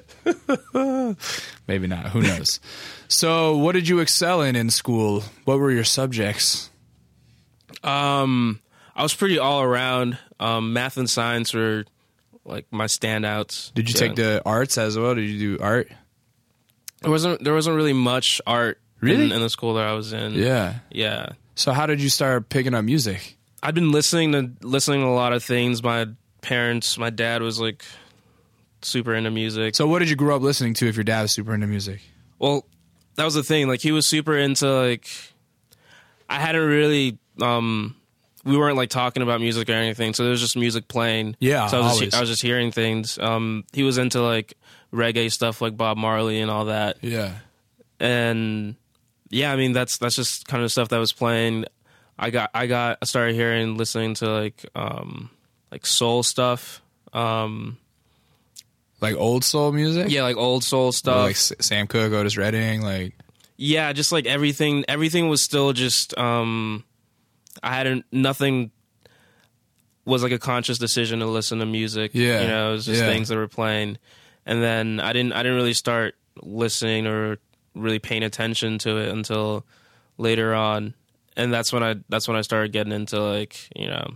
Maybe not. Who knows? So, what did you excel in in school? What were your subjects? Um, I was pretty all around. Um, math and science were like my standouts. Did you Yeah. take the arts as well? Did you do art? There wasn't there wasn't really much art Really? in, in the school that I was in. Yeah. Yeah. So, how did you start picking up music? I'd been listening to listening to a lot of things. My parents, my dad was like super into music. So, what did you grow up listening to if your dad was super into music? Well, that was the thing. Like, he was super into, like, I hadn't really, um, we weren't, like, talking about music or anything, so there was just music playing. Yeah, so I was, always. just, I was just hearing things. Um, he was into, like, reggae stuff, like Bob Marley and all that. Yeah. And, yeah, I mean, that's that's just kind of stuff that was playing. I got, I got, I started hearing, listening to, like, um, like, soul stuff. Um... Like old soul music? Yeah, like old soul stuff. Like S- Sam Cooke, Otis Redding, like... Yeah, just like everything. Everything was still just... Um, I hadn't... Nothing was like a conscious decision to listen to music. Yeah. You know, it was just yeah. things that were playing. And then I didn't I didn't really start listening or really paying attention to it until later on. And that's when I that's when I started getting into, like, you know...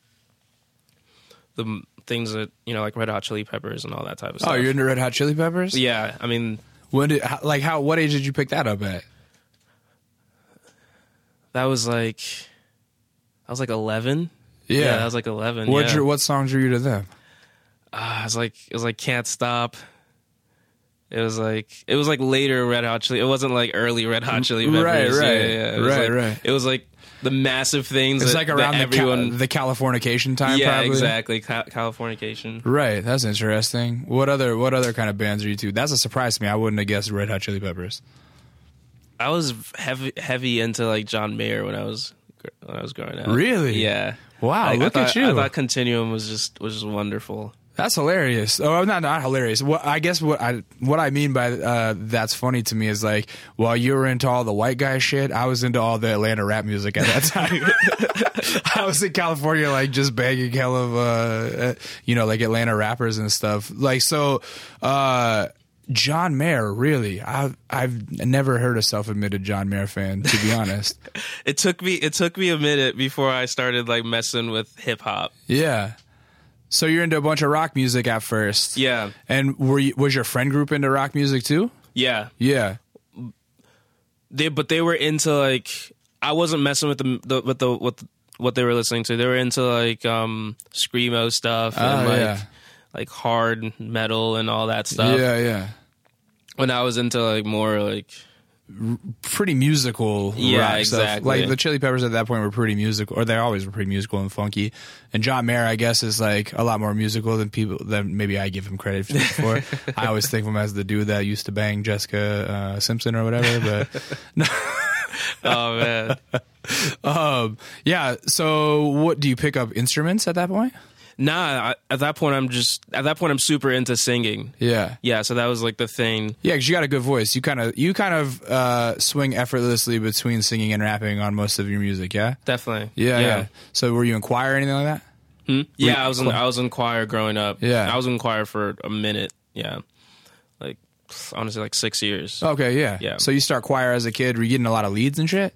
the things that, you know, like Red Hot Chili Peppers and all that type of stuff. Oh, you're into Red Hot Chili Peppers? Yeah, I mean... When did, how, like, how, what age did you pick that up at? That was like... I was like eleven. Yeah. Yeah, that was like eleven, What yeah. drew, what song drew you to them? Uh, it was like... It was like Can't Stop. It was like... It was like later Red Hot Chili... It wasn't like early Red Hot Chili Peppers. Right, right. Yeah, yeah. It was Right, like, right. It was like the massive things It's that, like around that the, everyone... Cal- the Californication time, yeah, probably? exactly. Ca- Californication. Right, that's interesting. What other what other kind of bands are you to? That's a surprise to me. I wouldn't have guessed Red Hot Chili Peppers. I was heavy heavy into like John Mayer when I was when I was growing up. Really? Yeah. Wow, Like, look I at thought, you. I thought Continuum was just was just wonderful. That's hilarious. Oh, not not hilarious. What I guess what I what I mean by uh, that's funny to me is, like, while you were into all the white guy shit, I was into all the Atlanta rap music at that time. I was in California, like, just banging hell of uh, you know, like Atlanta rappers and stuff. Like, so uh, John Mayer, really, I've I've never heard a self-admitted John Mayer fan, to be honest. It took me it took me a minute before I started like messing with hip hop. Yeah. So you're into a bunch of rock music at first. Yeah. And were you, was your friend group into rock music too? Yeah. Yeah. They but they were into, like, I wasn't messing with the, the with the with what they were listening to. They were into, like, um screamo stuff and Oh, like yeah. like hard metal and all that stuff. Yeah, yeah. When I was into like more like Pretty musical Yeah, rock exactly. stuff. Like the Chili Peppers at that point were pretty musical, or they always were pretty musical and funky. And John Mayer, I guess, is like a lot more musical than people than maybe I give him credit for. I always think of him as the dude that used to bang Jessica uh, Simpson or whatever. But oh man. um, yeah. So, what do you pick up instruments at that point? Nah, I, at that point I'm just at that point I'm super into singing. Yeah. Yeah, so that was like the thing. Yeah, because you got a good voice. You kind of you kind of uh, swing effortlessly between singing and rapping on most of your music. Yeah. Definitely. Yeah, yeah. So, were you in choir or anything like that? Hmm? Yeah, you- I was in I was in choir growing up. Yeah. I was in choir for a minute. Yeah. Like honestly like six years. Okay, yeah. Yeah. So you start choir as a kid. Were you getting a lot of leads and shit?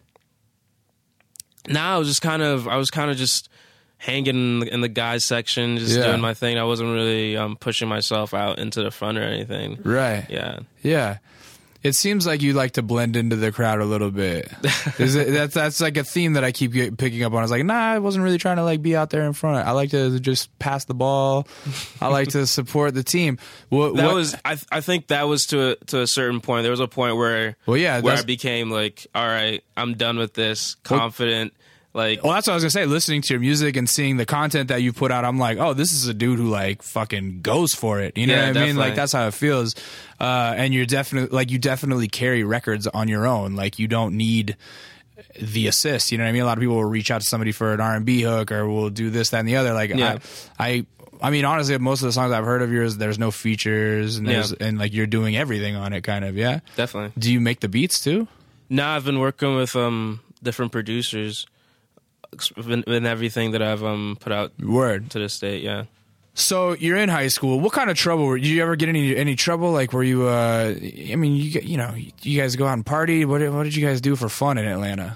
Nah, I was just kind of I was kind of just hanging in the, in the guys section, just Yeah. doing my thing. I wasn't really um, pushing myself out into the front or anything. Right. Yeah. Yeah. It seems like you like to blend into the crowd a little bit. Is it, that's that's like a theme that I keep get, picking up on. I was like, nah, I wasn't really trying to like be out there in front. I like to just pass the ball. I like to support the team. What, That what- was I I think that was to a, to a certain point. There was a point where Well, yeah, where I that's- became like, all right, I'm done with this, confident. Like Well, that's what I was gonna say. Listening to your music and seeing the content that you put out, I'm like, oh, this is a dude who like fucking goes for it. You know Yeah, what I mean? definitely. Like that's how it feels. Uh, and you're definitely like you definitely carry records on your own. Like you don't need the assist. You know what I mean? A lot of people will reach out to somebody for an R and B hook or will do this, that, and the other. Like Yeah. I, I, I mean, honestly, most of the songs I've heard of yours, there's no features and there's Yeah. and like you're doing everything on it, kind of. Yeah. definitely. Do you make the beats too? Now I've been working with um different producers in, in everything that I've um put out Word. to this date. Yeah. So you're in high school. What kind of trouble? Were, did you ever get any any trouble? Like, were you? Uh, I mean, you get- you know, you guys go out and party. What did- what did you guys do for fun in Atlanta?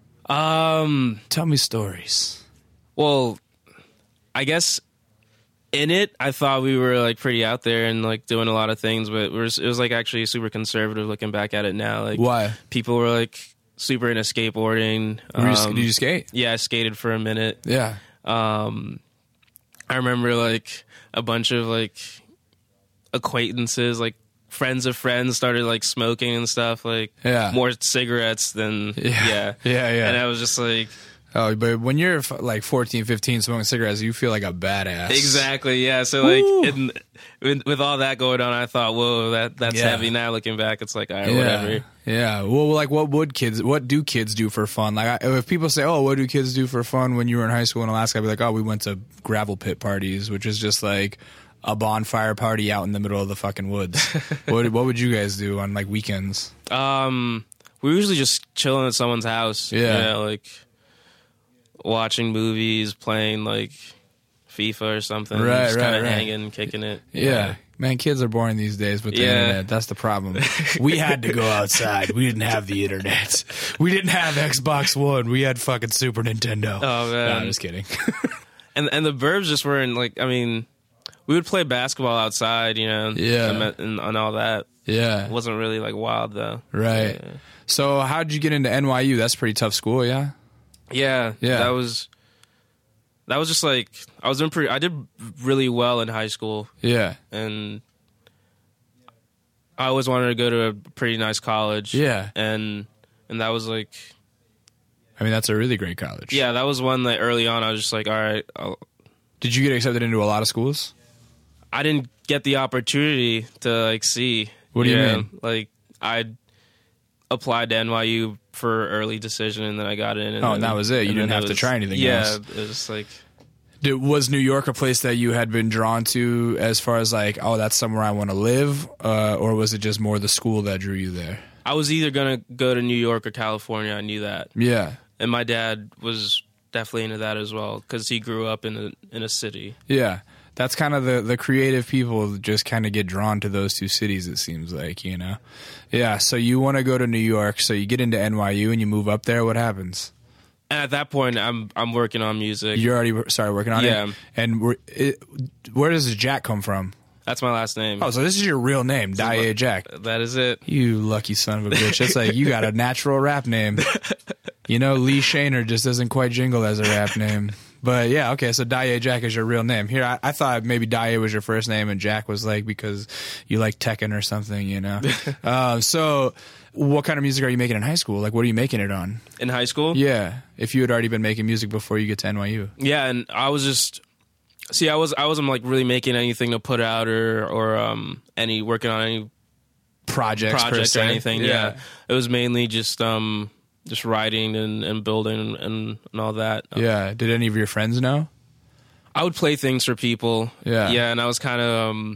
Um. Tell me stories. Well, I guess in it, I thought we were like pretty out there and like doing a lot of things, but it was, it was like actually super conservative looking back at it now. Like Why? people were like super into skateboarding. Were you, Um, did you skate? yeah, I skated for a minute. Yeah. Um, I remember like a bunch of like acquaintances like friends of friends started like smoking and stuff, like Yeah. more cigarettes than Yeah. yeah. Yeah, yeah. And I was just like, Oh, but when you're f- like fourteen, fifteen smoking cigarettes, you feel like a badass. exactly, yeah. So like Woo. in, with, with all that going on, I thought, whoa, that that's Yeah. heavy. Now looking back, it's like, all right, Yeah. whatever. Yeah. Well, like, what would kids? What do kids do for fun? Like, I, if people say, "Oh, what do kids do for fun when you were in high school in Alaska?" I'd be like, "Oh, we went to gravel pit parties, which is just like a bonfire party out in the middle of the fucking woods." what What would you guys do on like weekends? Um, we were usually just chilling at someone's house. Yeah. You know, like watching movies, playing like FIFA or something. Right, just right, kind of right. hanging, kicking it. Yeah. Man, kids are boring these days with the Yeah. internet. That's the problem. We had to go outside. We didn't have the internet. We didn't have Xbox One. We had fucking Super Nintendo. Oh, man. No, I'm just kidding. And and the burbs just weren't like. I mean, we would play basketball outside, you know. Yeah. And, and, and all that. Yeah. It wasn't really like wild though. Right. Yeah. So how'd you get into N Y U? That's a pretty tough school, yeah? Yeah. Yeah. That was. That was just like I was in pretty. I did really well in high school, Yeah. and I always wanted to go to a pretty nice college. Yeah. and and that was like. I mean, that's a really great college. Yeah, that was one that early on I was just like, all right, I'll, Did you get accepted into a lot of schools? I didn't get the opportunity to like see. What do you know, mean? Like I applied to N Y U for early decision, and then I got in. And Oh, then, and that was it. You and didn't then have it to was- try anything yeah, else. it was just like Did, was New York a place that you had been drawn to as far as like, oh, that's somewhere I want to live? Uh, or was it just more the school that drew you there? I was either gonna go to New York or California. I knew that, Yeah. and my dad was definitely into that as well because he grew up in a in a city. Yeah. That's kind of the, the creative people just kind of get drawn to those two cities, it seems like, you know? Yeah, so you want to go to New York, so you get into N Y U and you move up there. What happens? And at that point, I'm I'm working on music. You already started working on Yeah. it? And where, it, where does Jack come from? That's my last name. Oh, so this is your real name, Dye Jack. That is it. You lucky son of a bitch. That's like, you got a natural rap name. You know, Lee Shaner just doesn't quite jingle as a rap name. But yeah, okay, so Dye Jack is your real name. Here, I, I thought maybe Dye was your first name and Jack was like because you like Tekken or something, you know? uh, so what kind of music are you making in high school? Like, what are you making it on? In high school? Yeah, if you had already been making music before you get to N Y U. Yeah, and I was just see, I was I wasn't like really making anything to put out or or um any working on any Projects, per project or se. anything. Yeah. It was mainly just um just writing and, and building and, and all that. Yeah. Did any of your friends know? I would play things for people. Yeah. Yeah, and I was kind of um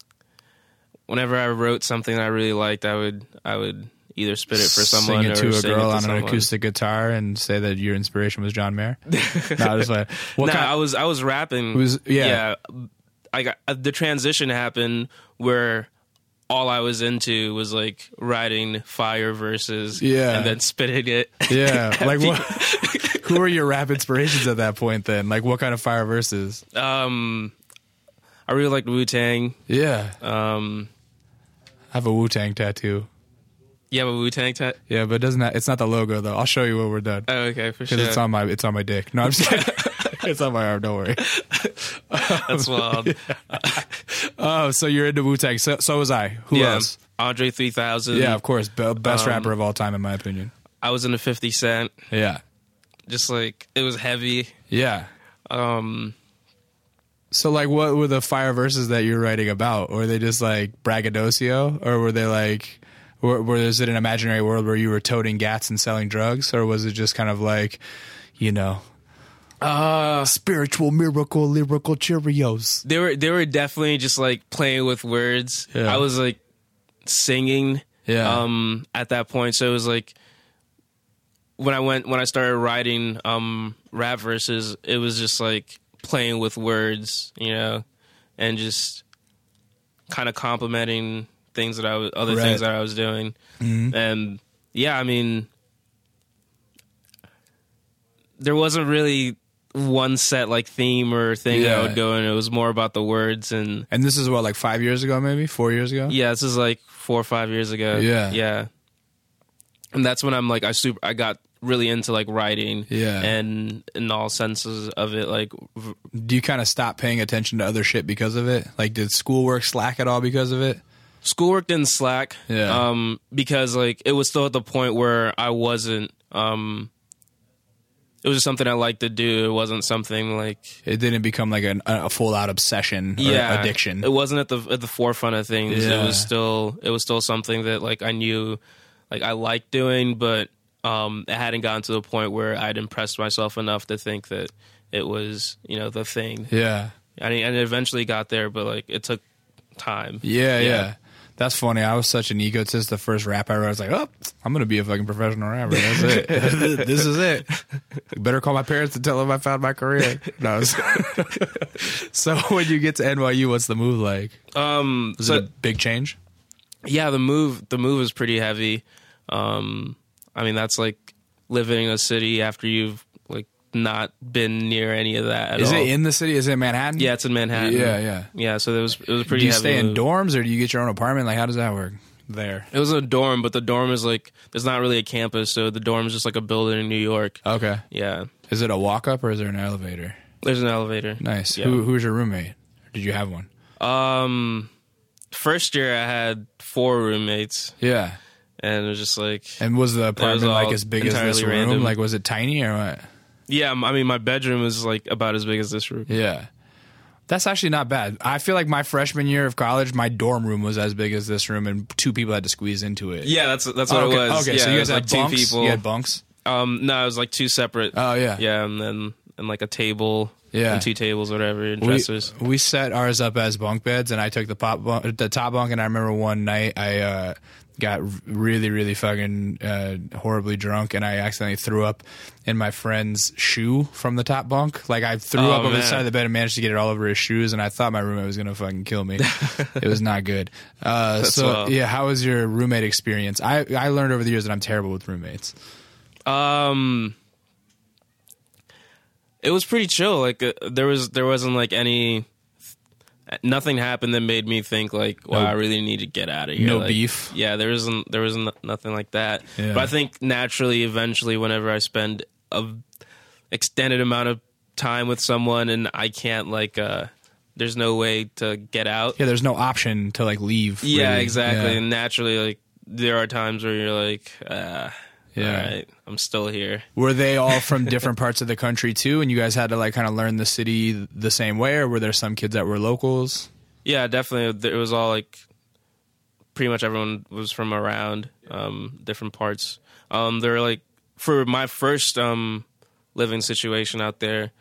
whenever I wrote something I really liked, I would I would either spit it for someone sing it or to a sing girl it to on an someone. acoustic guitar and say that your inspiration was John Mayer. No, just like what no, kind? I was I was rapping. It was- yeah. I got the transition happened where all I was into was like writing fire verses, Yeah. and then spitting it. Yeah, like what? Who were your rap inspirations at that point? Then, like, what kind of fire verses? um, I really liked Wu-Tang. Yeah, Um, I have a Wu Tang tattoo. you have a Wu-Tang tat? Yeah, but it doesn't. It's not the logo though. I'll show you when we're done Oh, okay, for because sure. it's on my it's on my dick. No, I'm just kidding. It's on my arm. Don't worry. That's wild. Oh, so you're into Wu Tang. So, so was I. Who yeah, else? Andre three thousand. Yeah, of course. Be- best Um, rapper of all time, in my opinion. I was into fifty Cent. Yeah, Just like it was heavy. yeah. Um, So, like, what were the fire verses that you're writing about? Were they just like braggadocio, or were they like, were, was it an imaginary world where you were toting gats and selling drugs, or was it just kind of like, you know, uh, spiritual miracle, lyrical Cheerios? they were they were definitely just like playing with words. Yeah. I was like singing. Yeah. Um, at that point, so it was like when I went when I started writing um rap verses, it was just like playing with words, you know, and just kind of complimenting things that I was other Right. things that I was doing, Mhm. and yeah, I mean, there wasn't really one set like theme or thing that Yeah. I would go in. It was more about the words and. And this is what, like five years ago, maybe four years ago. Yeah, this is like four or five years ago. Yeah. yeah, and that's when I'm like I super I got really into like writing. Yeah. and in all senses of it, like v- Do you kind of stop paying attention to other shit because of it? Like, did schoolwork slack at all because of it? Schoolwork didn't slack. Yeah. Um, because like it was still at the point where I wasn't. Um, it was just something I liked to do. It wasn't something like It didn't become like an, a full out obsession or yeah, addiction. It wasn't at the at the forefront of things. Yeah. It was still it was still something that like I knew, like I liked doing, but um, it hadn't gotten to the point where I'd impressed myself enough to think that it was, you know, the thing. Yeah. I mean, and it eventually got there, but like it took time. Yeah, yeah, yeah. That's funny. I was such an egotist. The first rap I wrote, I was like, oh, I'm going to be a fucking professional rapper. That's it. This is it. You better call my parents to tell them I found my career. No. So when you get to N Y U, what's the move like? Um, Was so, it a big change? Yeah, the move the move is pretty heavy. Um, I mean, that's like living in a city after you've like not been near any of that at Is all. it in the city? Is it in Manhattan? Yeah, it's in Manhattan. Yeah, yeah. Yeah, so it was it was a pretty Do you heavy stay in move. dorms or do you get your own apartment? Like, how does that work there? It was a dorm, but the dorm is like there's not really a campus, so the dorm is just like a building in New York. Okay. Yeah, Is it a walk up or is there an elevator? there's an elevator. Nice. Yeah. Who Who's your roommate? Or did you have one? Um, first year I had four roommates, Yeah. and it was just like And was the apartment all like as big as this entirely room? random. Like, was it tiny or what? yeah. I mean, my bedroom was like about as big as this room. Yeah. That's actually not bad. I feel like my freshman year of college, my dorm room was as big as this room, and two people had to squeeze into it. Yeah, that's that's Oh, what okay. it was. Okay, yeah, so you it guys was had like two bunks? people. You had bunks? Um, no, it was like two separate. Oh, yeah. Yeah, and then and like a table. Yeah. And two tables, whatever, and We, dressers. we set ours up as bunk beds, and I took the pop bunk, the top bunk, and I remember one night I uh, got really, really fucking uh, horribly drunk, and I accidentally threw up in my friend's shoe from the top bunk. Like, I threw Oh, up over the man. side of the bed and managed to get it all over his shoes, and I thought my roommate was going to fucking kill me. It was not good. Uh, so, wild. yeah, how was your roommate experience? I, I learned over the years that I'm terrible with roommates. Um, it was pretty chill. Like uh, there was there wasn't like any. Nothing happened that made me think like, "Wow, No- I really need to get out of here." no Like, beef? Yeah, there wasn't there wasn't nothing like that. Yeah. But I think naturally, eventually, whenever I spend a extended amount of time with someone and I can't like, uh, there's no way to get out. Yeah, there's no option to, like, leave. Yeah, really. exactly. Yeah. And naturally, like there are times where you're like, uh, Yeah. all right, I'm still here. Were they all from different parts of the country too, and you guys had to like kind of learn the city the same way, or were there some kids that were locals? Yeah, definitely. It was all like pretty much everyone was from around um, different parts. Um, they're like for my first um, living situation out there.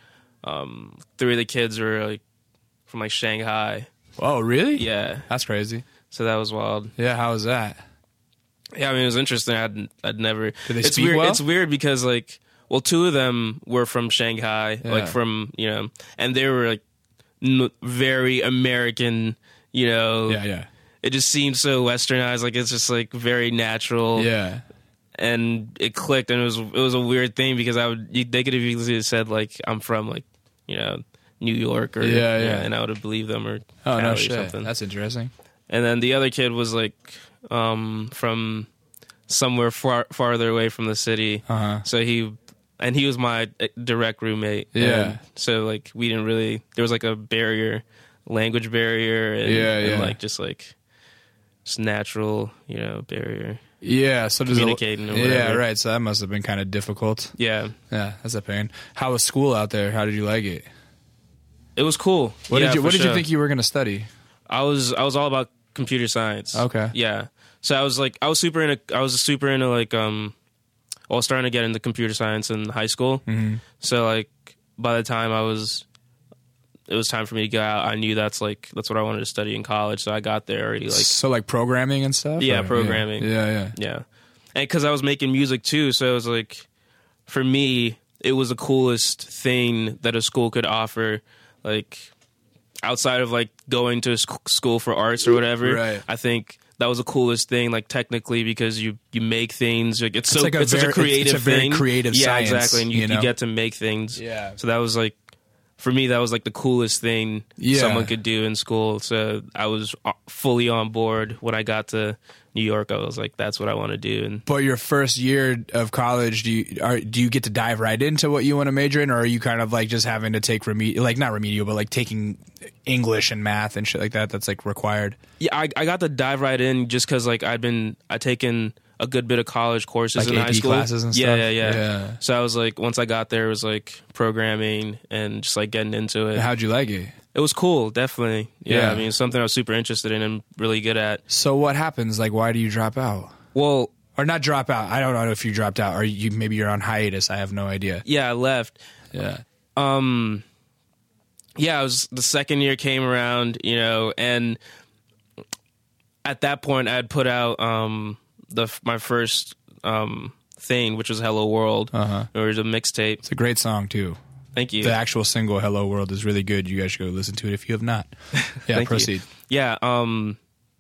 Um, three of the kids were like from like Shanghai. Oh, really? Yeah, That's crazy. so that was wild. Yeah, how was that? Yeah, I mean it was interesting. I'd I'd never. Did they it's speak weird. well? It's weird because like well, two of them were from Shanghai, Yeah. like from you know, and they were like n- very American. You know, Yeah, yeah, it just seems so westernized. Like it's just like very natural. yeah. And it clicked, and it was it was a weird thing because I would you, they could have easily said like I'm from like you know New York or Yeah, you know, yeah. and I would have believed them or Oh Cali no or shit. something. That's interesting. And then the other kid was like um, from somewhere far farther away from the city. Uh huh. So he and he was my direct roommate. Yeah. And so like we didn't really there was like a barrier, language barrier, and, Yeah, and yeah. like just like just natural, you know, barrier. Yeah. So does Communicating or it, whatever. yeah, right. So that must have been kind of difficult. Yeah, Yeah, that's a pain. How was school out there? How did you like it? it was cool. What Yeah, did you for What did you sure. think you were going to study? I was I was all about computer science. Okay. Yeah. So I was like I was super into I was super into like um I was starting to get into computer science in high school. Mm-hmm. So like by the time I was it was time for me to go out, I knew that's like that's what I wanted to study in college. So I got there already like so like programming and stuff. Yeah, Or- programming. Yeah, yeah. yeah. And cuz I was making music too, so it was like for me it was the coolest thing that a school could offer like outside of like going to sc- school for arts or whatever. Right. I think that was the coolest thing, like technically, because you you make things. Like it's so It's it's, like a such very- a creative it's a very thing. creative yeah, science, exactly. And you, you know? you get to make things. Yeah. So that was like for me, that was like the coolest thing Yeah. someone could do in school. So I was fully on board when I got to New York. I was like, that's what I want to do. And But your first year of college, do you are, do you get to dive right into what you want to major in, or are you kind of like just having to take remedial, like not remedial, but like taking English and math and shit like that? That's like required. yeah, I, I got to dive right in just because like I'd been I'd taken a good bit of college courses Like in A P high school. classes and yeah, stuff? yeah, yeah, Yeah. So I was like, once I got there, it was like programming and just like getting into it. How'd you like it? It was cool, definitely. Yeah, Yeah. I mean, something I was super interested in and really good at. So what happens? Like, why do you drop out? Well, Or not drop out? I don't know if you dropped out, or you maybe you're on hiatus. I have no idea. yeah, I left. Yeah. Um, yeah, I was the second year came around, you know, and at that point, I had put out um the my first um thing, which was Hello World. Uh-huh. It was a mixtape. It's a great song too. Thank you. The actual single "Hello World" is really good. You guys should go listen to it if you have not. Yeah, Thank you. proceed. Yeah. Um.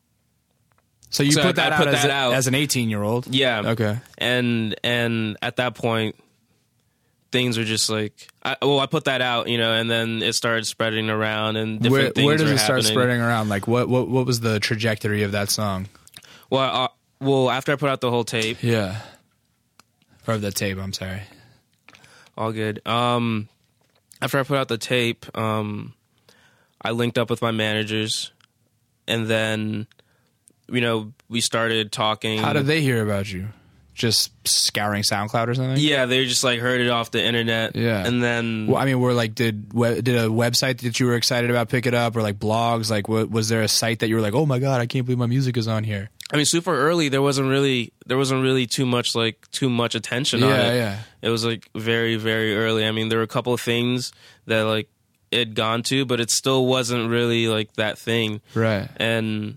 So you So put I- that I out, put as, that a, out. as an eighteen-year-old. Yeah. Okay. And and at that point, things were just like, I, well, I put that out, you know, and then it started spreading around, and different Where, things where does were it start happening. spreading around? Like, what, what what was the trajectory of that song? Well, uh, well, after I put out the whole tape, Yeah. Or the tape. I'm sorry. all good. Um, after I put out the tape, um, I linked up with my managers, and then, you know, we started talking. How did they hear about you? Just scouring SoundCloud or something? Yeah, they just like heard it off the internet. Yeah. and then Well, I mean, were like, did we- did a website that you were excited about pick it up, or like blogs? Like, what, was there a site that you were like, oh my god, I can't believe my music is on here? I mean, super early. There wasn't really there wasn't really too much like too much attention on Yeah, it. yeah. It was like very very early. I mean, there were a couple of things that like it had gone to, but it still wasn't really like that thing. Right. And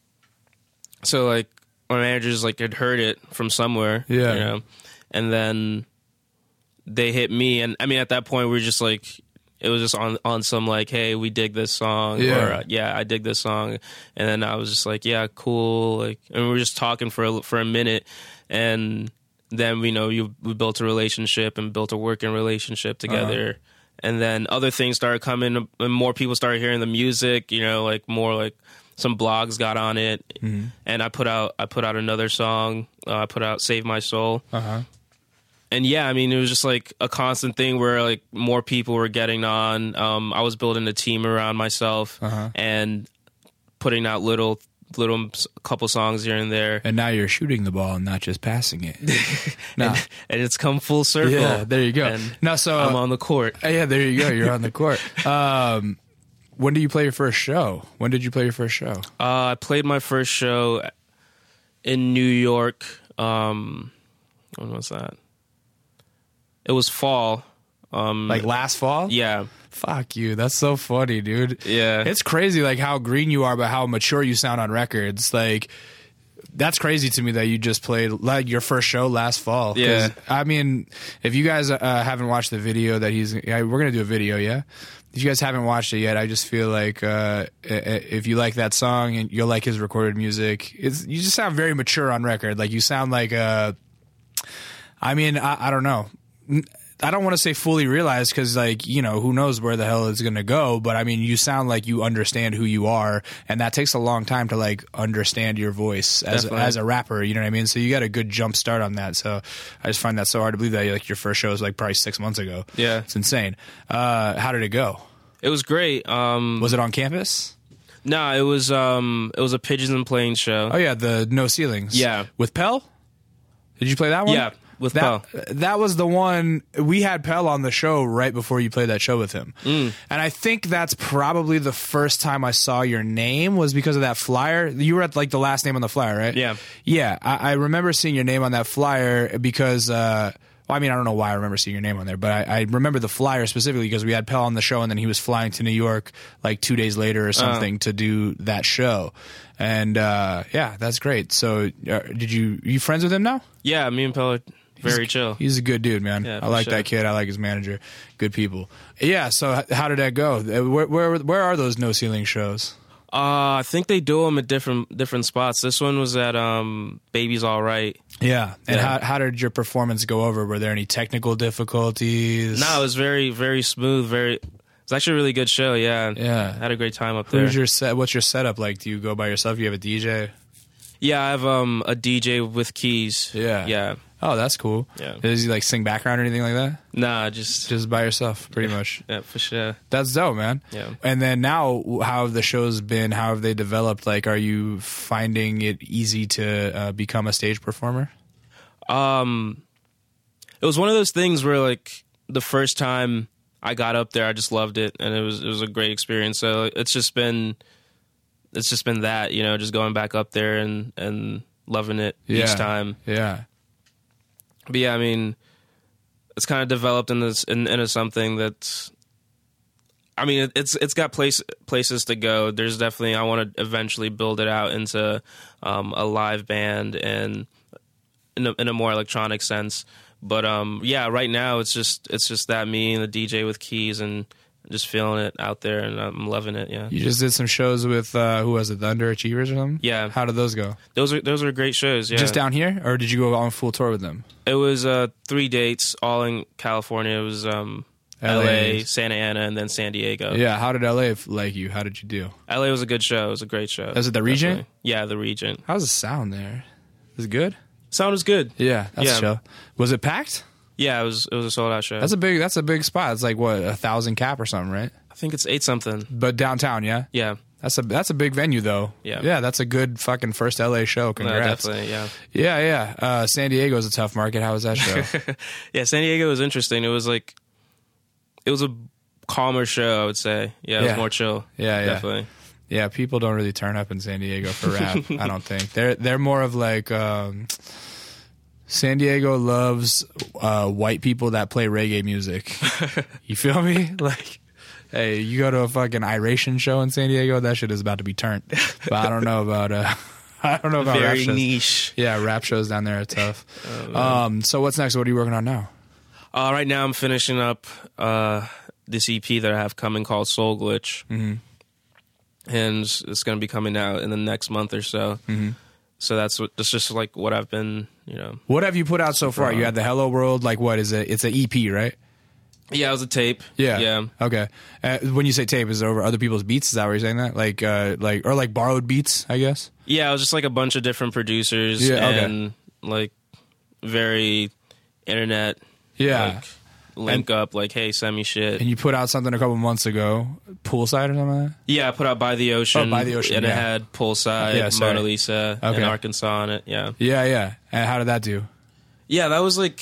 so like my managers like had heard it from somewhere. Yeah. You know, and then they hit me, and I mean at that point we were just like. It was just on, on some like, hey, we dig this song, Yeah. or uh, yeah, I dig this song, and then I was just like, yeah, cool, like, and we were just talking for a, for a minute, and then we know you we built a relationship and built a working relationship together, uh-huh. and then other things started coming, and more people started hearing the music, you know, like more like some blogs got on it, Mm-hmm. and I put out I put out another song, uh, I put out "Save My Soul." Uh huh. And yeah, I mean, it was just like a constant thing where like more people were getting on. Um, I was building a team around myself Uh-huh. and putting out little, little s- couple songs here and there. And now you're shooting the ball and not just passing it. No. And, and it's come full circle. Yeah, there you go. And No, so I'm on the court. Uh, yeah, there you go. You're on the court. Um, when did you play your first show? When did you play your first show? Uh, I played my first show in New York. Um, when was that? It was fall. Um, Like last fall? yeah, Fuck you. That's so funny, dude. yeah. It's crazy, like how green you are, but how mature you sound on records. Like, that's crazy to me that you just played like your first show last fall. 'Cause, Yeah. I mean, if you guys uh, haven't watched the video that he's, yeah, we're gonna do a video, yeah. If you guys haven't watched it yet, I just feel like uh, if you like that song and you'll like his recorded music, it's you just sound very mature on record. Like you sound like uh, I mean, I, I don't know. I don't want to say fully realized because, like, you know, who knows where the hell it's going to go. But, I mean, you sound like you understand who you are. And that takes a long time to, like, understand your voice as, as a rapper. You know what I mean? So you got a good jump start on that. So I just find that so hard to believe that, like, your first show was, like, probably six months ago. Yeah. It's insane. Uh, how did it go? It was great. Um, Was it on campus? no, it was um, it was a Pigeons and Planes show. Oh, yeah, the No Ceilings. Yeah. With Pell? Did you play that one? Yeah, with that, Pell. That was the one we had Pell on the show right before you played that show with him. Mm. And I think that's probably the first time I saw your name was because of that flyer. You were at like the last name on the flyer, right? Yeah. Yeah. I, I remember seeing your name on that flyer because, uh, well, I mean, I don't know why I remember seeing your name on there, but I, I remember the flyer specifically because we had Pell on the show and then he was flying to New York like two days later or something Uh. to do that show. And, uh, yeah, that's great. So, uh, did you, are you friends with him now? Yeah, me and Pell are very he's, chill. He's a good dude, man. Yeah, I for like sure. that kid. I like his manager. Good people. Yeah. So h- how did that go? Uh, Where where, where are those No Ceiling shows? Uh, I think they do them at different different spots. This one was at um, Baby's All Right. Yeah. And Yeah. how how did your performance go over? Were there any technical difficulties? No, it was very very smooth. Very It's actually a really good show. Yeah, Yeah. I had a great time up there. Who's your set? What's your setup like? Do you go by yourself? Do you have a D J? Yeah, I have um a D J with keys. Yeah. Yeah. Oh, that's cool. Yeah. Does he like sing background or anything like that? Nah, just Just by yourself, pretty much. yeah, for sure. That's dope, man. Yeah. And then now, how have the shows been? How have they developed? Like, are you finding it easy to uh, become a stage performer? Um, it was one of those things where like the first time I got up there, I just loved it, and it was it was a great experience. So it's just been, it's just been that, you know, just going back up there and and loving it Yeah. each time. Yeah. But yeah, I mean, it's kind of developed in this in, into something that's. I mean, it, it's it's got place places to go. There's definitely I want to eventually build it out into um, a live band and in a, in a more electronic sense. But um, yeah, right now it's just it's just that me and the D J with keys and just feeling it out there, and I'm loving it. Yeah, You just did some shows with uh, who was it, the Underachievers or something? Yeah. How did those go? those are those are great shows. Yeah, Just down here, or did you go on full tour with them? It was uh, three dates, all in California. It was um, L A, Santa Ana, and then San Diego. Yeah. How did L A like you? How did you do? L A was a good show. It was a great show. Was it the Regent? Definitely. Yeah, the Regent. How's the sound there? Is it good? Sound was good. Yeah, that's Yeah. chill. Was it packed? Yeah, it was it was a sold out show. That's a big. That's a big spot. It's like what, a thousand cap or something, right? I think it's eight something. But downtown, yeah. Yeah, That's a that's a big venue though. Yeah. Yeah, that's a good fucking first L A show. no, Congrats. definitely. Yeah, Yeah, yeah. Uh, San Diego's a tough market. How was that show? yeah. San Diego was interesting. It was like it was a calmer show, I would say. Yeah, it Yeah. was more chill. Yeah, yeah. Definitely. Yeah, people don't really turn up in San Diego for rap. I don't think they're they're more of like um, San Diego loves uh, white people that play reggae music. You feel me? Like, hey, you go to a fucking Iration show in San Diego, that shit is about to be turned. But I don't know about uh, I don't know about rap Very shows. niche. Yeah, rap shows down there are tough. Oh, um, so what's next? What are you working on now? Uh, right now, I'm finishing up uh, this E P that I have coming called Soul Glitch, Mm-hmm. and it's going to be coming out in the next month or so. Mm-hmm. So that's what that's just like what I've been, you know. What have you put out so far? You had the Hello World. Like, what is it? It's an E P, right? Yeah, it was a tape. Yeah. yeah. Okay. Uh, when you say tape, is it over other people's beats? Is that what you're saying? That like, uh, like, or like borrowed beats? I guess. Yeah, it was just like a bunch of different producers Yeah, okay. and like very internet. Yeah. Like, link up, like, hey, send me shit. And you put out something a couple months ago, Poolside or something like that? Yeah, I put out By the Ocean. Oh, By the Ocean, And yeah. it had Poolside, Yeah, sorry. Mona Lisa, Okay. and Arkansas on it. Yeah. Yeah, yeah. And how did that do? Yeah, that was like,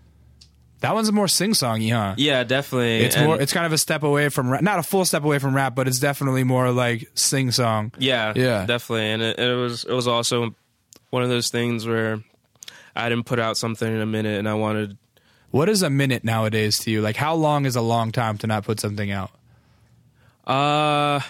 That one's more sing-songy, huh? yeah, definitely. It's And- more. It's kind of a step away from rap. Not a full step away from rap, but it's definitely more like sing-song. Yeah, Yeah. definitely. And it, it was it was also one of those things where I didn't put out something in a minute, and I wanted. What is a minute nowadays to you? Like, how long is a long time to not put something out? Uh,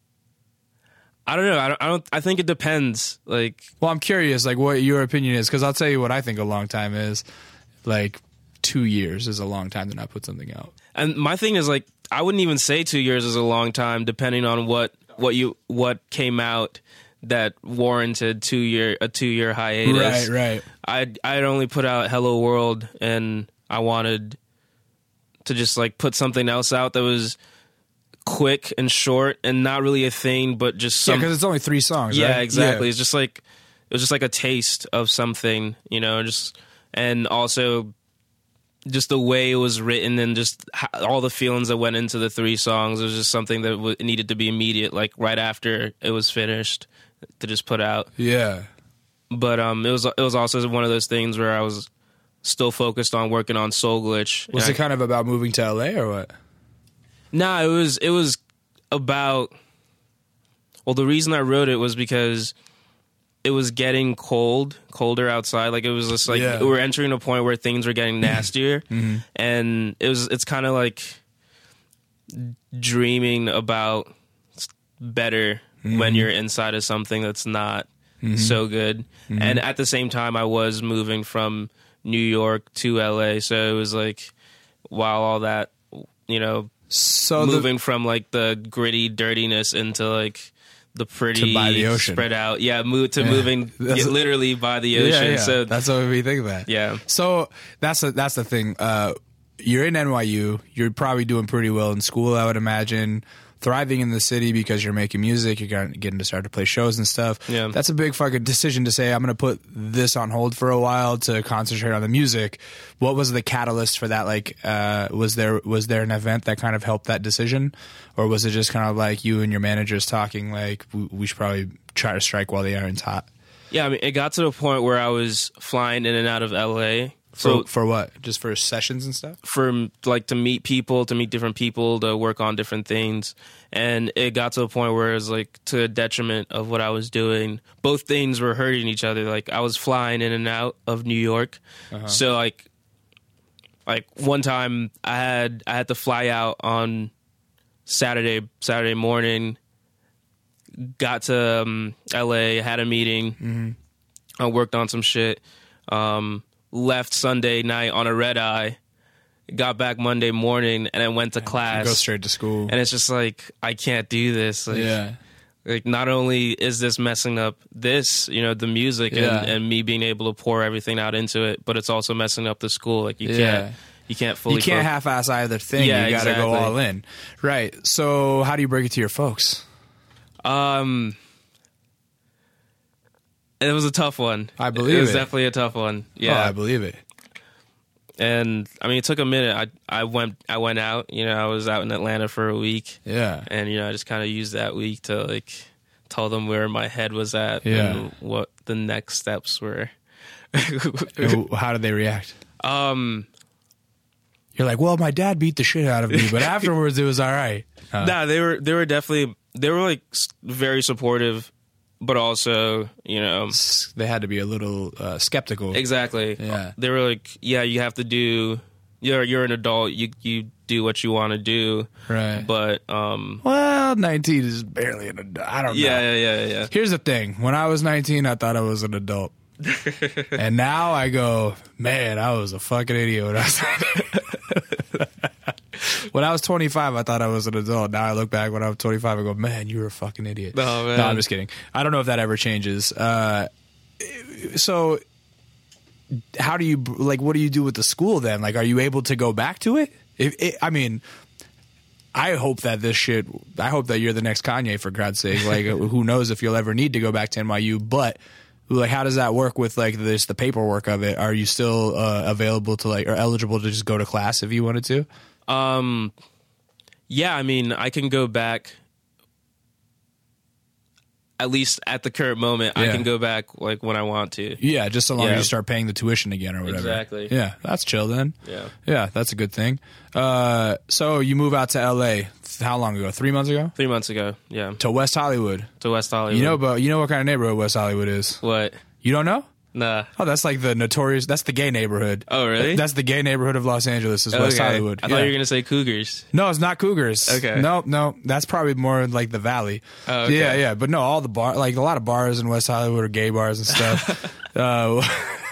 I don't know. I don't. I, don't, I think it depends. Like, Well, I'm curious, like, what your opinion is, because I'll tell you what I think a long time is. Like, two years is a long time to not put something out. and my thing is like, I wouldn't even say two years is a long time, depending on what what you what came out that warranted two year a two year hiatus. Right, right. I'd I'd only put out Hello World, and I wanted to just like put something else out that was quick and short and not really a thing, but just Yeah, some. because it's only three songs, Yeah, right? exactly. Yeah. It's just like it was just like a taste of something, you know. Just and also just the way it was written and just how, all the feelings that went into the three songs. It was just something that w- needed to be immediate, like right after it was finished, to just put out. Yeah. But um, it was it was also one of those things where I was still focused on working on Soul Glitch. Was And it kind of about moving to L A or what? I, nah, it was it was about. Well, the reason I wrote it was because it was getting cold, colder outside. Like it was just like Yeah. we were entering a point where things were getting nastier, and it was it's kind of like dreaming about better when you're inside of something that's not so good. And at the same time, I was moving from New York to L A, so it was like while all that, you know, So moving from like the gritty dirtiness into like the pretty To by the ocean. spread out. Yeah, move to Yeah. moving That's- yeah, literally by the the ocean. yeah, yeah. So that's what we think of that. yeah. So that's the that's the thing. Uh, you're in N Y U. You're probably doing pretty well in school, I would imagine. Thriving in the city because you're making music, you're getting to start to play shows and stuff. Yeah. That's a big fucking decision to say, I'm going to put this on hold for a while to concentrate on the music. What was the catalyst for that? Like, uh, was there was there an event that kind of helped that decision? Or was it just kind of like you and your managers talking like, we, we should probably try to strike while the iron's hot? Yeah, I mean, it got to the point where I was flying in and out of L A. So, for, for what? Just for sessions and stuff? For, like, to meet people, to meet different people, to work on different things. And it got to a point where it was, like, to the detriment of what I was doing. Both things were hurting each other. Like, I was flying in and out of New York. Uh-huh. So, like, like one time I had I had to fly out on Saturday Saturday morning, got to um, L A, had a meeting, mm-hmm. I worked on some shit, um... left Sunday night on a red eye, got back Monday morning, and then went to class. Go straight to school. And it's just like, I can't do this. Like, yeah. Like, not only is this messing up this, you know, the music yeah. and, and me being able to pour everything out into it, but it's also messing up the school. Like, you yeah. can't, you can't fully. You can't half-ass either thing. Yeah, you got to exactly. go all in. Right. So, how do you break it to your folks? Um. It was a tough one. I believe it. It was it. definitely a tough one. Yeah, oh, I believe it. And I mean, it took a minute. I I went I went out. You know, I was out in Atlanta for a week. Yeah. And you know, I just kind of used that week to like tell them where my head was at yeah. and what the next steps were. How did they react? Um, you're like, well, my dad beat the shit out of me, but afterwards it was all right. Uh, nah, they were they were definitely they were like very supportive. But also, you know, they had to be a little uh, skeptical. Exactly. Yeah. They were like, yeah, you have to do, you're you're an adult, you you do what you want to do. Right. But, um... well, nineteen is barely an adult. I don't know. Yeah, yeah, yeah, yeah. Here's the thing. When I was nineteen, I thought I was an adult. And now I go, man, I was a fucking idiot when I was When I was twenty-five, I thought I was an adult. Now I look back when I was twenty-five, I go, man, you were a fucking idiot. Oh, man. No, I'm just kidding. I don't know if that ever changes. Uh, so, how do you, like, what do you do with the school then? Like, are you able to go back to it? If, it I mean, I hope that this shit, I hope that you're the next Kanye, for God's sake. Like, who knows if you'll ever need to go back to N Y U, but... like, how does that work with, like, this, the paperwork of it? Are you still uh, available to, like, or eligible to just go to class if you wanted to? Um, yeah, I mean, I can go back, at least at the current moment, yeah. I can go back, like, when I want to. Yeah, just so long yeah. as you start paying the tuition again or whatever. Exactly. Yeah, that's chill then. Yeah. Yeah, that's a good thing. Uh, so you move out to L A how long ago? Three months ago? Three months ago, yeah. To West Hollywood. To West Hollywood. You know about, you know what kind of neighborhood West Hollywood is? What? You don't know? Nah. Oh, that's like the notorious, that's the gay neighborhood. Oh, really? That's the gay neighborhood of Los Angeles is okay. West Hollywood. I yeah. thought you were going to say Cougars. No, it's not Cougars. Okay. No, no, that's probably more like the Valley. Oh, okay. Yeah, yeah, but no, all the bar, like a lot of bars in West Hollywood are gay bars and stuff. uh,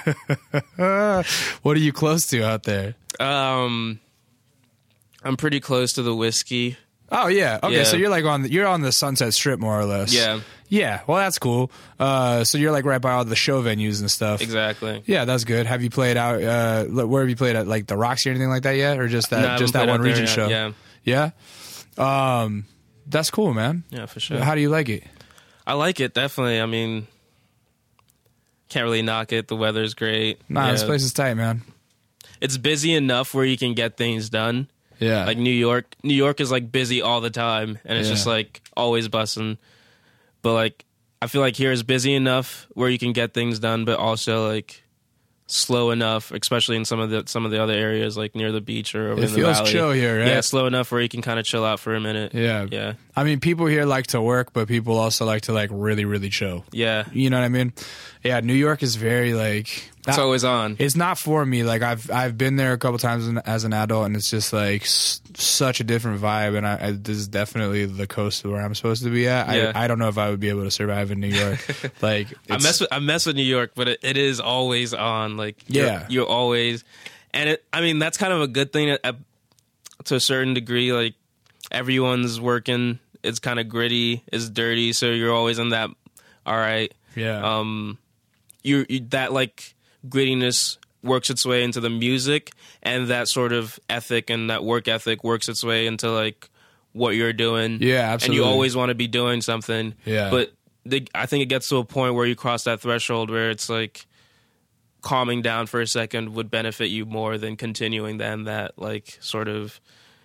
what are you close to out there? Um, I'm pretty close to the Whiskey. Oh yeah, okay. Yeah. So you're like on the, you're on the Sunset Strip more or less. Yeah. Yeah. Well, that's cool. Uh, so you're like right by all the show venues and stuff. Exactly. Yeah, that's good. Have you played out? Uh, where have you played at? Like the Roxy or anything like that yet, or just that no, just that one region yet. show? Yeah. Yeah. Um, that's cool, man. Yeah, for sure. How do you like it? I like it definitely. I mean, can't really knock it. The weather's great. Nah, yeah. This place is tight, man. It's busy enough where you can get things done. Yeah. Like New York. New York is like busy all the time, and it's yeah. just like always bussing. But like, I feel like here is busy enough where you can get things done, but also like slow enough, especially in some of the some of the other areas, like near the beach or over it in the feels valley. Chill here, right? Yeah, slow enough where you can kind of chill out for a minute. Yeah, yeah. I mean, people here like to work, but people also like to like really, really chill. Yeah, you know what I mean? Yeah, New York is very like. It's always on. It's not for me. Like I've I've been there a couple times as an adult, and it's just like s- such a different vibe. And I, I, this is definitely the coast where I'm supposed to be at. Yeah. I, I don't know if I would be able to survive in New York. Like I mess with I mess with New York, but it, it is always on. Like you're, yeah, you're always, and it. I mean that's kind of a good thing at, at, to a certain degree. Like everyone's working. It's kind of gritty. It's dirty. So you're always in that. All right. Yeah. Um, you that like. grittiness works its way into the music, and that sort of ethic and that work ethic works its way into like what you're doing. Yeah, absolutely. And you always want to be doing something. Yeah. But they, I think it gets to a point where you cross that threshold where it's like calming down for a second would benefit you more than continuing then that like sort of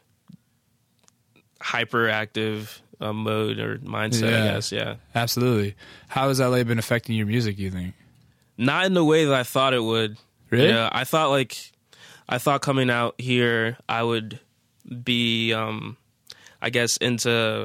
hyperactive uh, mode or mindset, Yeah. I guess. Yeah. Absolutely. How has L A been affecting your music, you think? Not in the way that I thought it would. Really? Yeah, I thought like I thought coming out here I would be um I guess into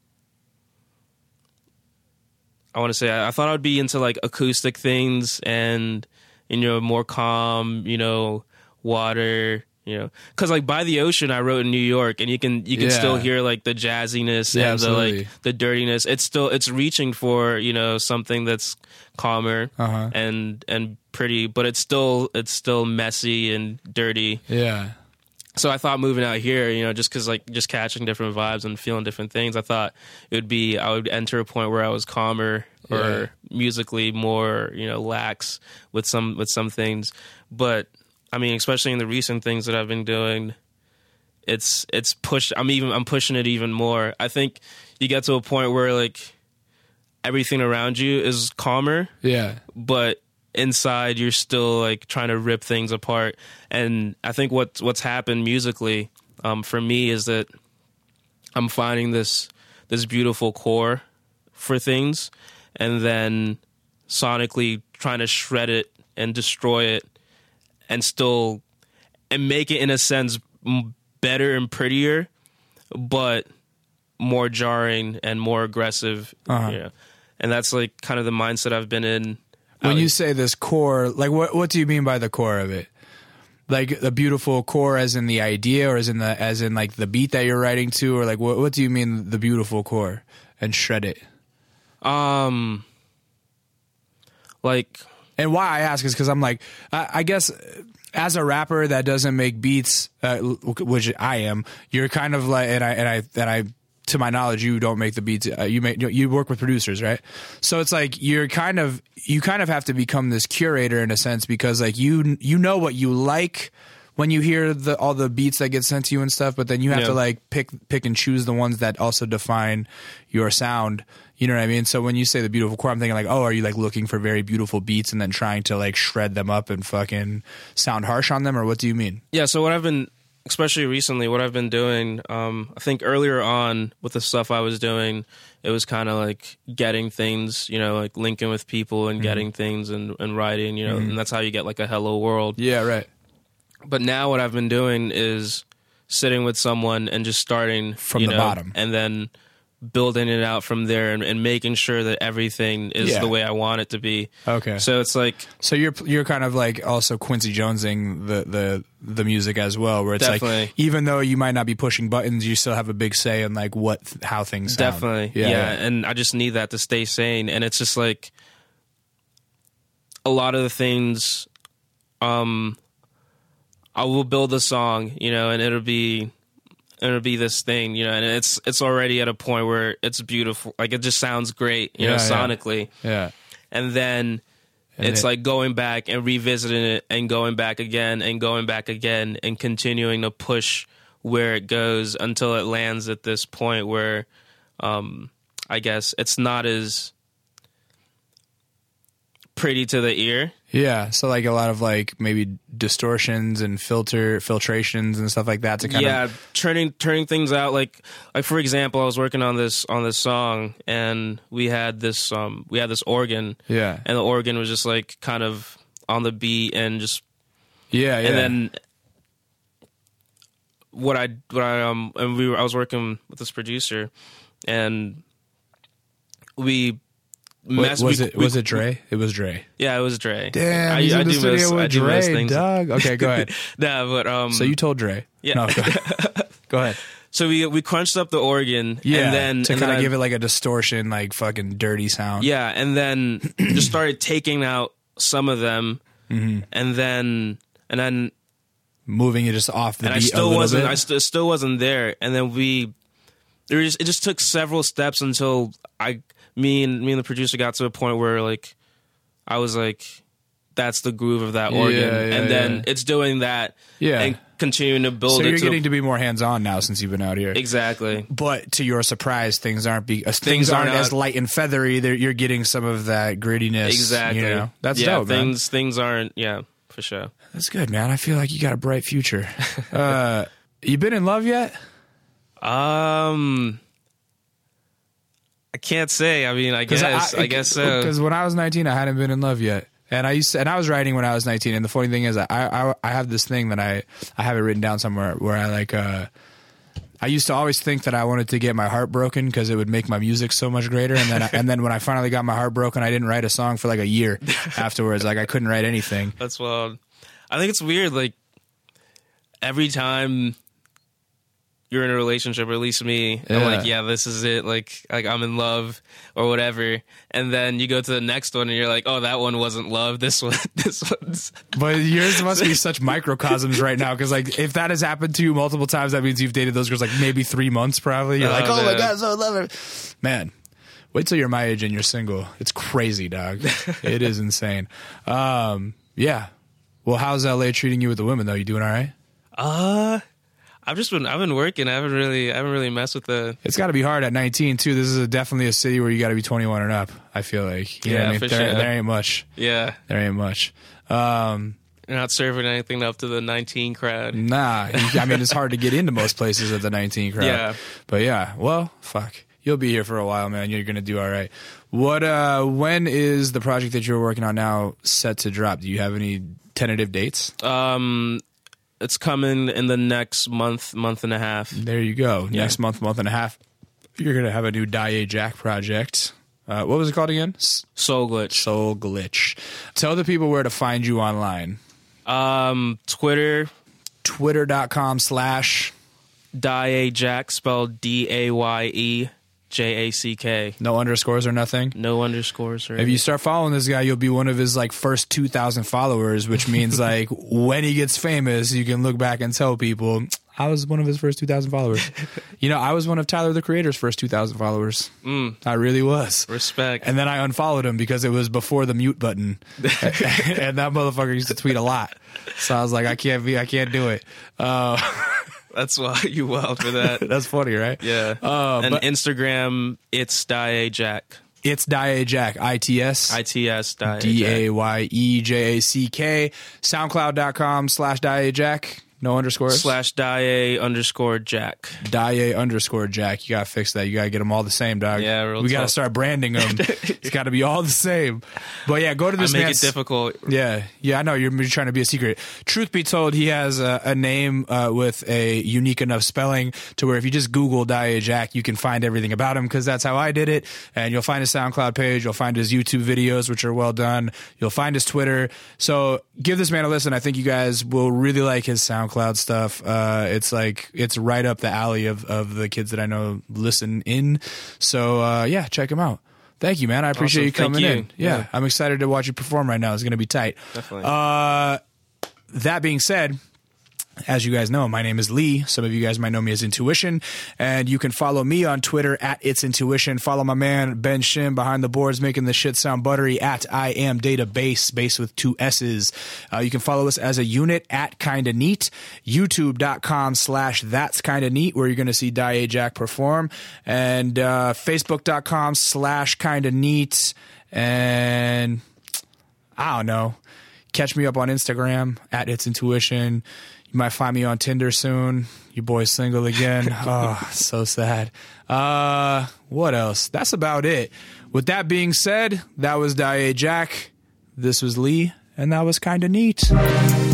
I want to say I thought I'd be into like acoustic things and you know more calm, you know, water, you know, because like By the Ocean I wrote in New York, and you can you can Yeah. still hear like the jazziness Yeah, and absolutely. the like the dirtiness. It's still it's reaching for you know something that's calmer Uh-huh. and and pretty, but it's still it's still messy and dirty. Yeah. So I thought moving out here, you know, just because like just catching different vibes and feeling different things, I thought it would be I would enter a point where I was calmer or Yeah. musically more, you know, lax with some with some things. But I mean, especially in the recent things that I've been doing, it's it's pushed. I'm even I'm pushing it even more. I think you get to a point where like everything around you is calmer, Yeah. but inside you're still like trying to rip things apart. And I think what what's happened musically um, for me is that I'm finding this this beautiful core for things, and then sonically trying to shred it and destroy it, and still and make it in a sense m- better and prettier, but more jarring and more aggressive. Uh-huh. Yeah, and that's like kind of the mindset I've been in. When out- you say this core, like what what do you mean by the core of it? Like the beautiful core as in the idea, or as in the as in like the beat that you're writing to, or like what what do you mean the beautiful core and shred it? Um, like, And why I ask is because I'm like, I, I guess as a rapper that doesn't make beats, uh, which I am, you're kind of like, and I and I and I, to my knowledge, you don't make the beats. Uh, you make you work with producers, right? So it's like you're kind of you kind of have to become this curator in a sense, because like you you know what you like when you hear the all the beats that get sent to you and stuff, but then you have Yeah. to like pick pick and choose the ones that also define your sound. You know what I mean? So when you say the beautiful core, I'm thinking like, oh, are you like looking for very beautiful beats and then trying to like shred them up and fucking sound harsh on them, or what do you mean? yeah. So what I've been, especially recently, what I've been doing, um, I think earlier on with the stuff I was doing, it was kind of like getting things, you know, like linking with people and getting things and, and writing, you know, and that's how you get like a hello world. Yeah, right. But now what I've been doing is sitting with someone and just starting From you the know, bottom. and then building it out from there, and, and making sure that everything is Yeah. the way I want it to be. Okay. So it's like, So you're you're kind of like also Quincy Jonesing the the the music as well, where it's Definitely. like even though you might not be pushing buttons, you still have a big say in like what how things sound. definitely, yeah, And I just need that to stay sane. And it's just like a lot of the things, um, I will build a song, you know, and it'll be it'll be this thing, you know, and it's it's already at a point where it's beautiful, like it just sounds great, you know, Yeah, yeah. sonically. Yeah. And then And it's it- like going back and revisiting it and going back again and going back again and continuing to push where it goes until it lands at this point where um, I guess it's not as pretty to the ear. Yeah, so like a lot of like maybe distortions and filter filtrations and stuff like that to kind yeah, of turning turning things out, like like for example, I was working on this on this song, and we had this um we had this organ, yeah and the organ was just like kind of on the beat and just yeah yeah and then what I what I um and we were I was working with this producer, and we Wa- messed was we, it we- was it Dre? It was Dre. Yeah, it was Dre. Damn, I, he's I in the do studio miss, with I do miss Dre, things. dog. Okay, go ahead. Nah, but um So you told Dre? Yeah. No, go ahead. Go ahead. so we we crunched up the organ, Yeah, and then to and kind then of I- give it like a distortion, like fucking dirty sound. yeah, and then just started taking out some of them, Mm-hmm. and then and then Moving it just off the and beat I still a little wasn't bit. I st- still wasn't there, and then we there just it just took several steps until I me and me and the producer got to a point where like I was like, that's the groove of that organ, Yeah, yeah, and then yeah. it's doing that, Yeah. and continuing to build So it. you're to getting to be more hands-on now since you've been out here. exactly. But to your surprise, things aren't be, uh, things, Things are aren't not- as light and feathery. They're, you're getting some of that grittiness. Exactly. You know? That's yeah, dope, man. things things aren't yeah for sure. That's good, man. I feel like you got a bright future. uh, you been in love yet? Um, I can't say. I mean, I guess I, I guess so. Because when I was nineteen, I hadn't been in love yet. And I used to, and I was writing when I was nineteen. And the funny thing is, I, I I have this thing that I I have it written down somewhere where I like. Uh, I used to always think that I wanted to get my heart broken because it would make my music so much greater. And then I, and then when I finally got my heart broken, I didn't write a song for like a year afterwards. Like I couldn't write anything. That's wild. I think it's weird. Like every time you're in a relationship, or at least me, I'm Yeah. like, yeah, this is it. Like, like I'm in love or whatever. And then you go to the next one, and you're like, oh, that one wasn't love. This one, this one's. But yours must be such microcosms right now because like if that has happened to you multiple times, that means you've dated those girls like maybe three months probably. You're Oh, like, oh my man. god, so I love her, man. Wait till you're my age and you're single. It's crazy, dog. It is insane. Um, yeah. Well, how's L A treating you with the women though? You doing all right? Uh, I've just been, I've been working. I haven't really, I haven't really messed with the. It's got to be hard at nineteen too. This is a, definitely a city where you got to be twenty-one and up. I feel like, you know Yeah, what I mean? for there, sure. there ain't much. Yeah, There ain't much. Um, you're not serving anything up to the nineteen crowd. Nah, I mean it's hard to get into most places at the nineteen crowd. Yeah. But yeah, well, fuck. You'll be here for a while, man. You're gonna do all right. What? Uh, when is the project that you're working on now set to drop? Do you have any tentative dates? Um, it's coming in the next month, month and a half. There you go. Yeah. Next month, month and a half, you're gonna have a new Daye Jack project. Uh, what was it called again? S- Soul Glitch. Soul Glitch. Tell the people where to find you online. Um, Twitter, Twitter.com slash Daye Jack, spelled D A Y E J A C K. no underscores or nothing. No underscores. Or If you start following this guy, you'll be one of his like first two thousand followers, which means like when he gets famous, you can look back and tell people, I was one of his first two thousand followers. You know, I was one of Tyler, the Creator's first two thousand followers. Mm, I really was. respect. And then I unfollowed him because it was before the mute button. And that motherfucker used to tweet a lot. So I was like, I can't be, I can't do it. Uh, That's why you wild for that. that's funny, right? Yeah. Uh, and but- Instagram, it's Daye Jack. It's Daye Jack, I T S. I T S Daye D A Jack. Y E J A C K. SoundCloud.com slash Daye Jack. No underscores. Slash Daye underscore Jack. Daye underscore Jack. You gotta fix that. You gotta get them all the same, dog. Yeah, real we gotta talk. start branding them. It's gotta be all the same. But yeah, go to I this make man's. it difficult. Yeah, yeah, I know you're, you're trying to be a secret. Truth be told, he has a, a name uh, with a unique enough spelling to where if you just Google Daye Jack, you can find everything about him because that's how I did it. And you'll find his SoundCloud page, you'll find his YouTube videos, which are well done. You'll find his Twitter. So give this man a listen. I think you guys will really like his SoundCloud stuff. Uh, it's like it's right up the alley of of the kids that I know listen in. So uh, yeah, check him out. Thank you, man. I appreciate Awesome. you coming Thank you. in. Yeah, Yeah. I'm excited to watch you perform right now. It's going to be tight. Definitely. Uh, that being said, as you guys know, my name is Lee. Some of you guys might know me as Intuition, and you can follow me on Twitter at It's Intuition. Follow my man Ben Shim behind the boards making the shit sound buttery at I Am Database, base with two S's. Uh, you can follow us as a unit at Kinda Neat, YouTube.com slash That's Kinda Neat, where you're going to see Daye Jack perform, and uh, Facebook.com slash Kinda Neat, and I don't know. Catch me up on Instagram at It's Intuition. You might find me on Tinder soon. Your boy's single again. Oh, so sad. Uh, what else? That's about it. With that being said, that was Daye Jack. This was Lee, and that was Kinda Neat.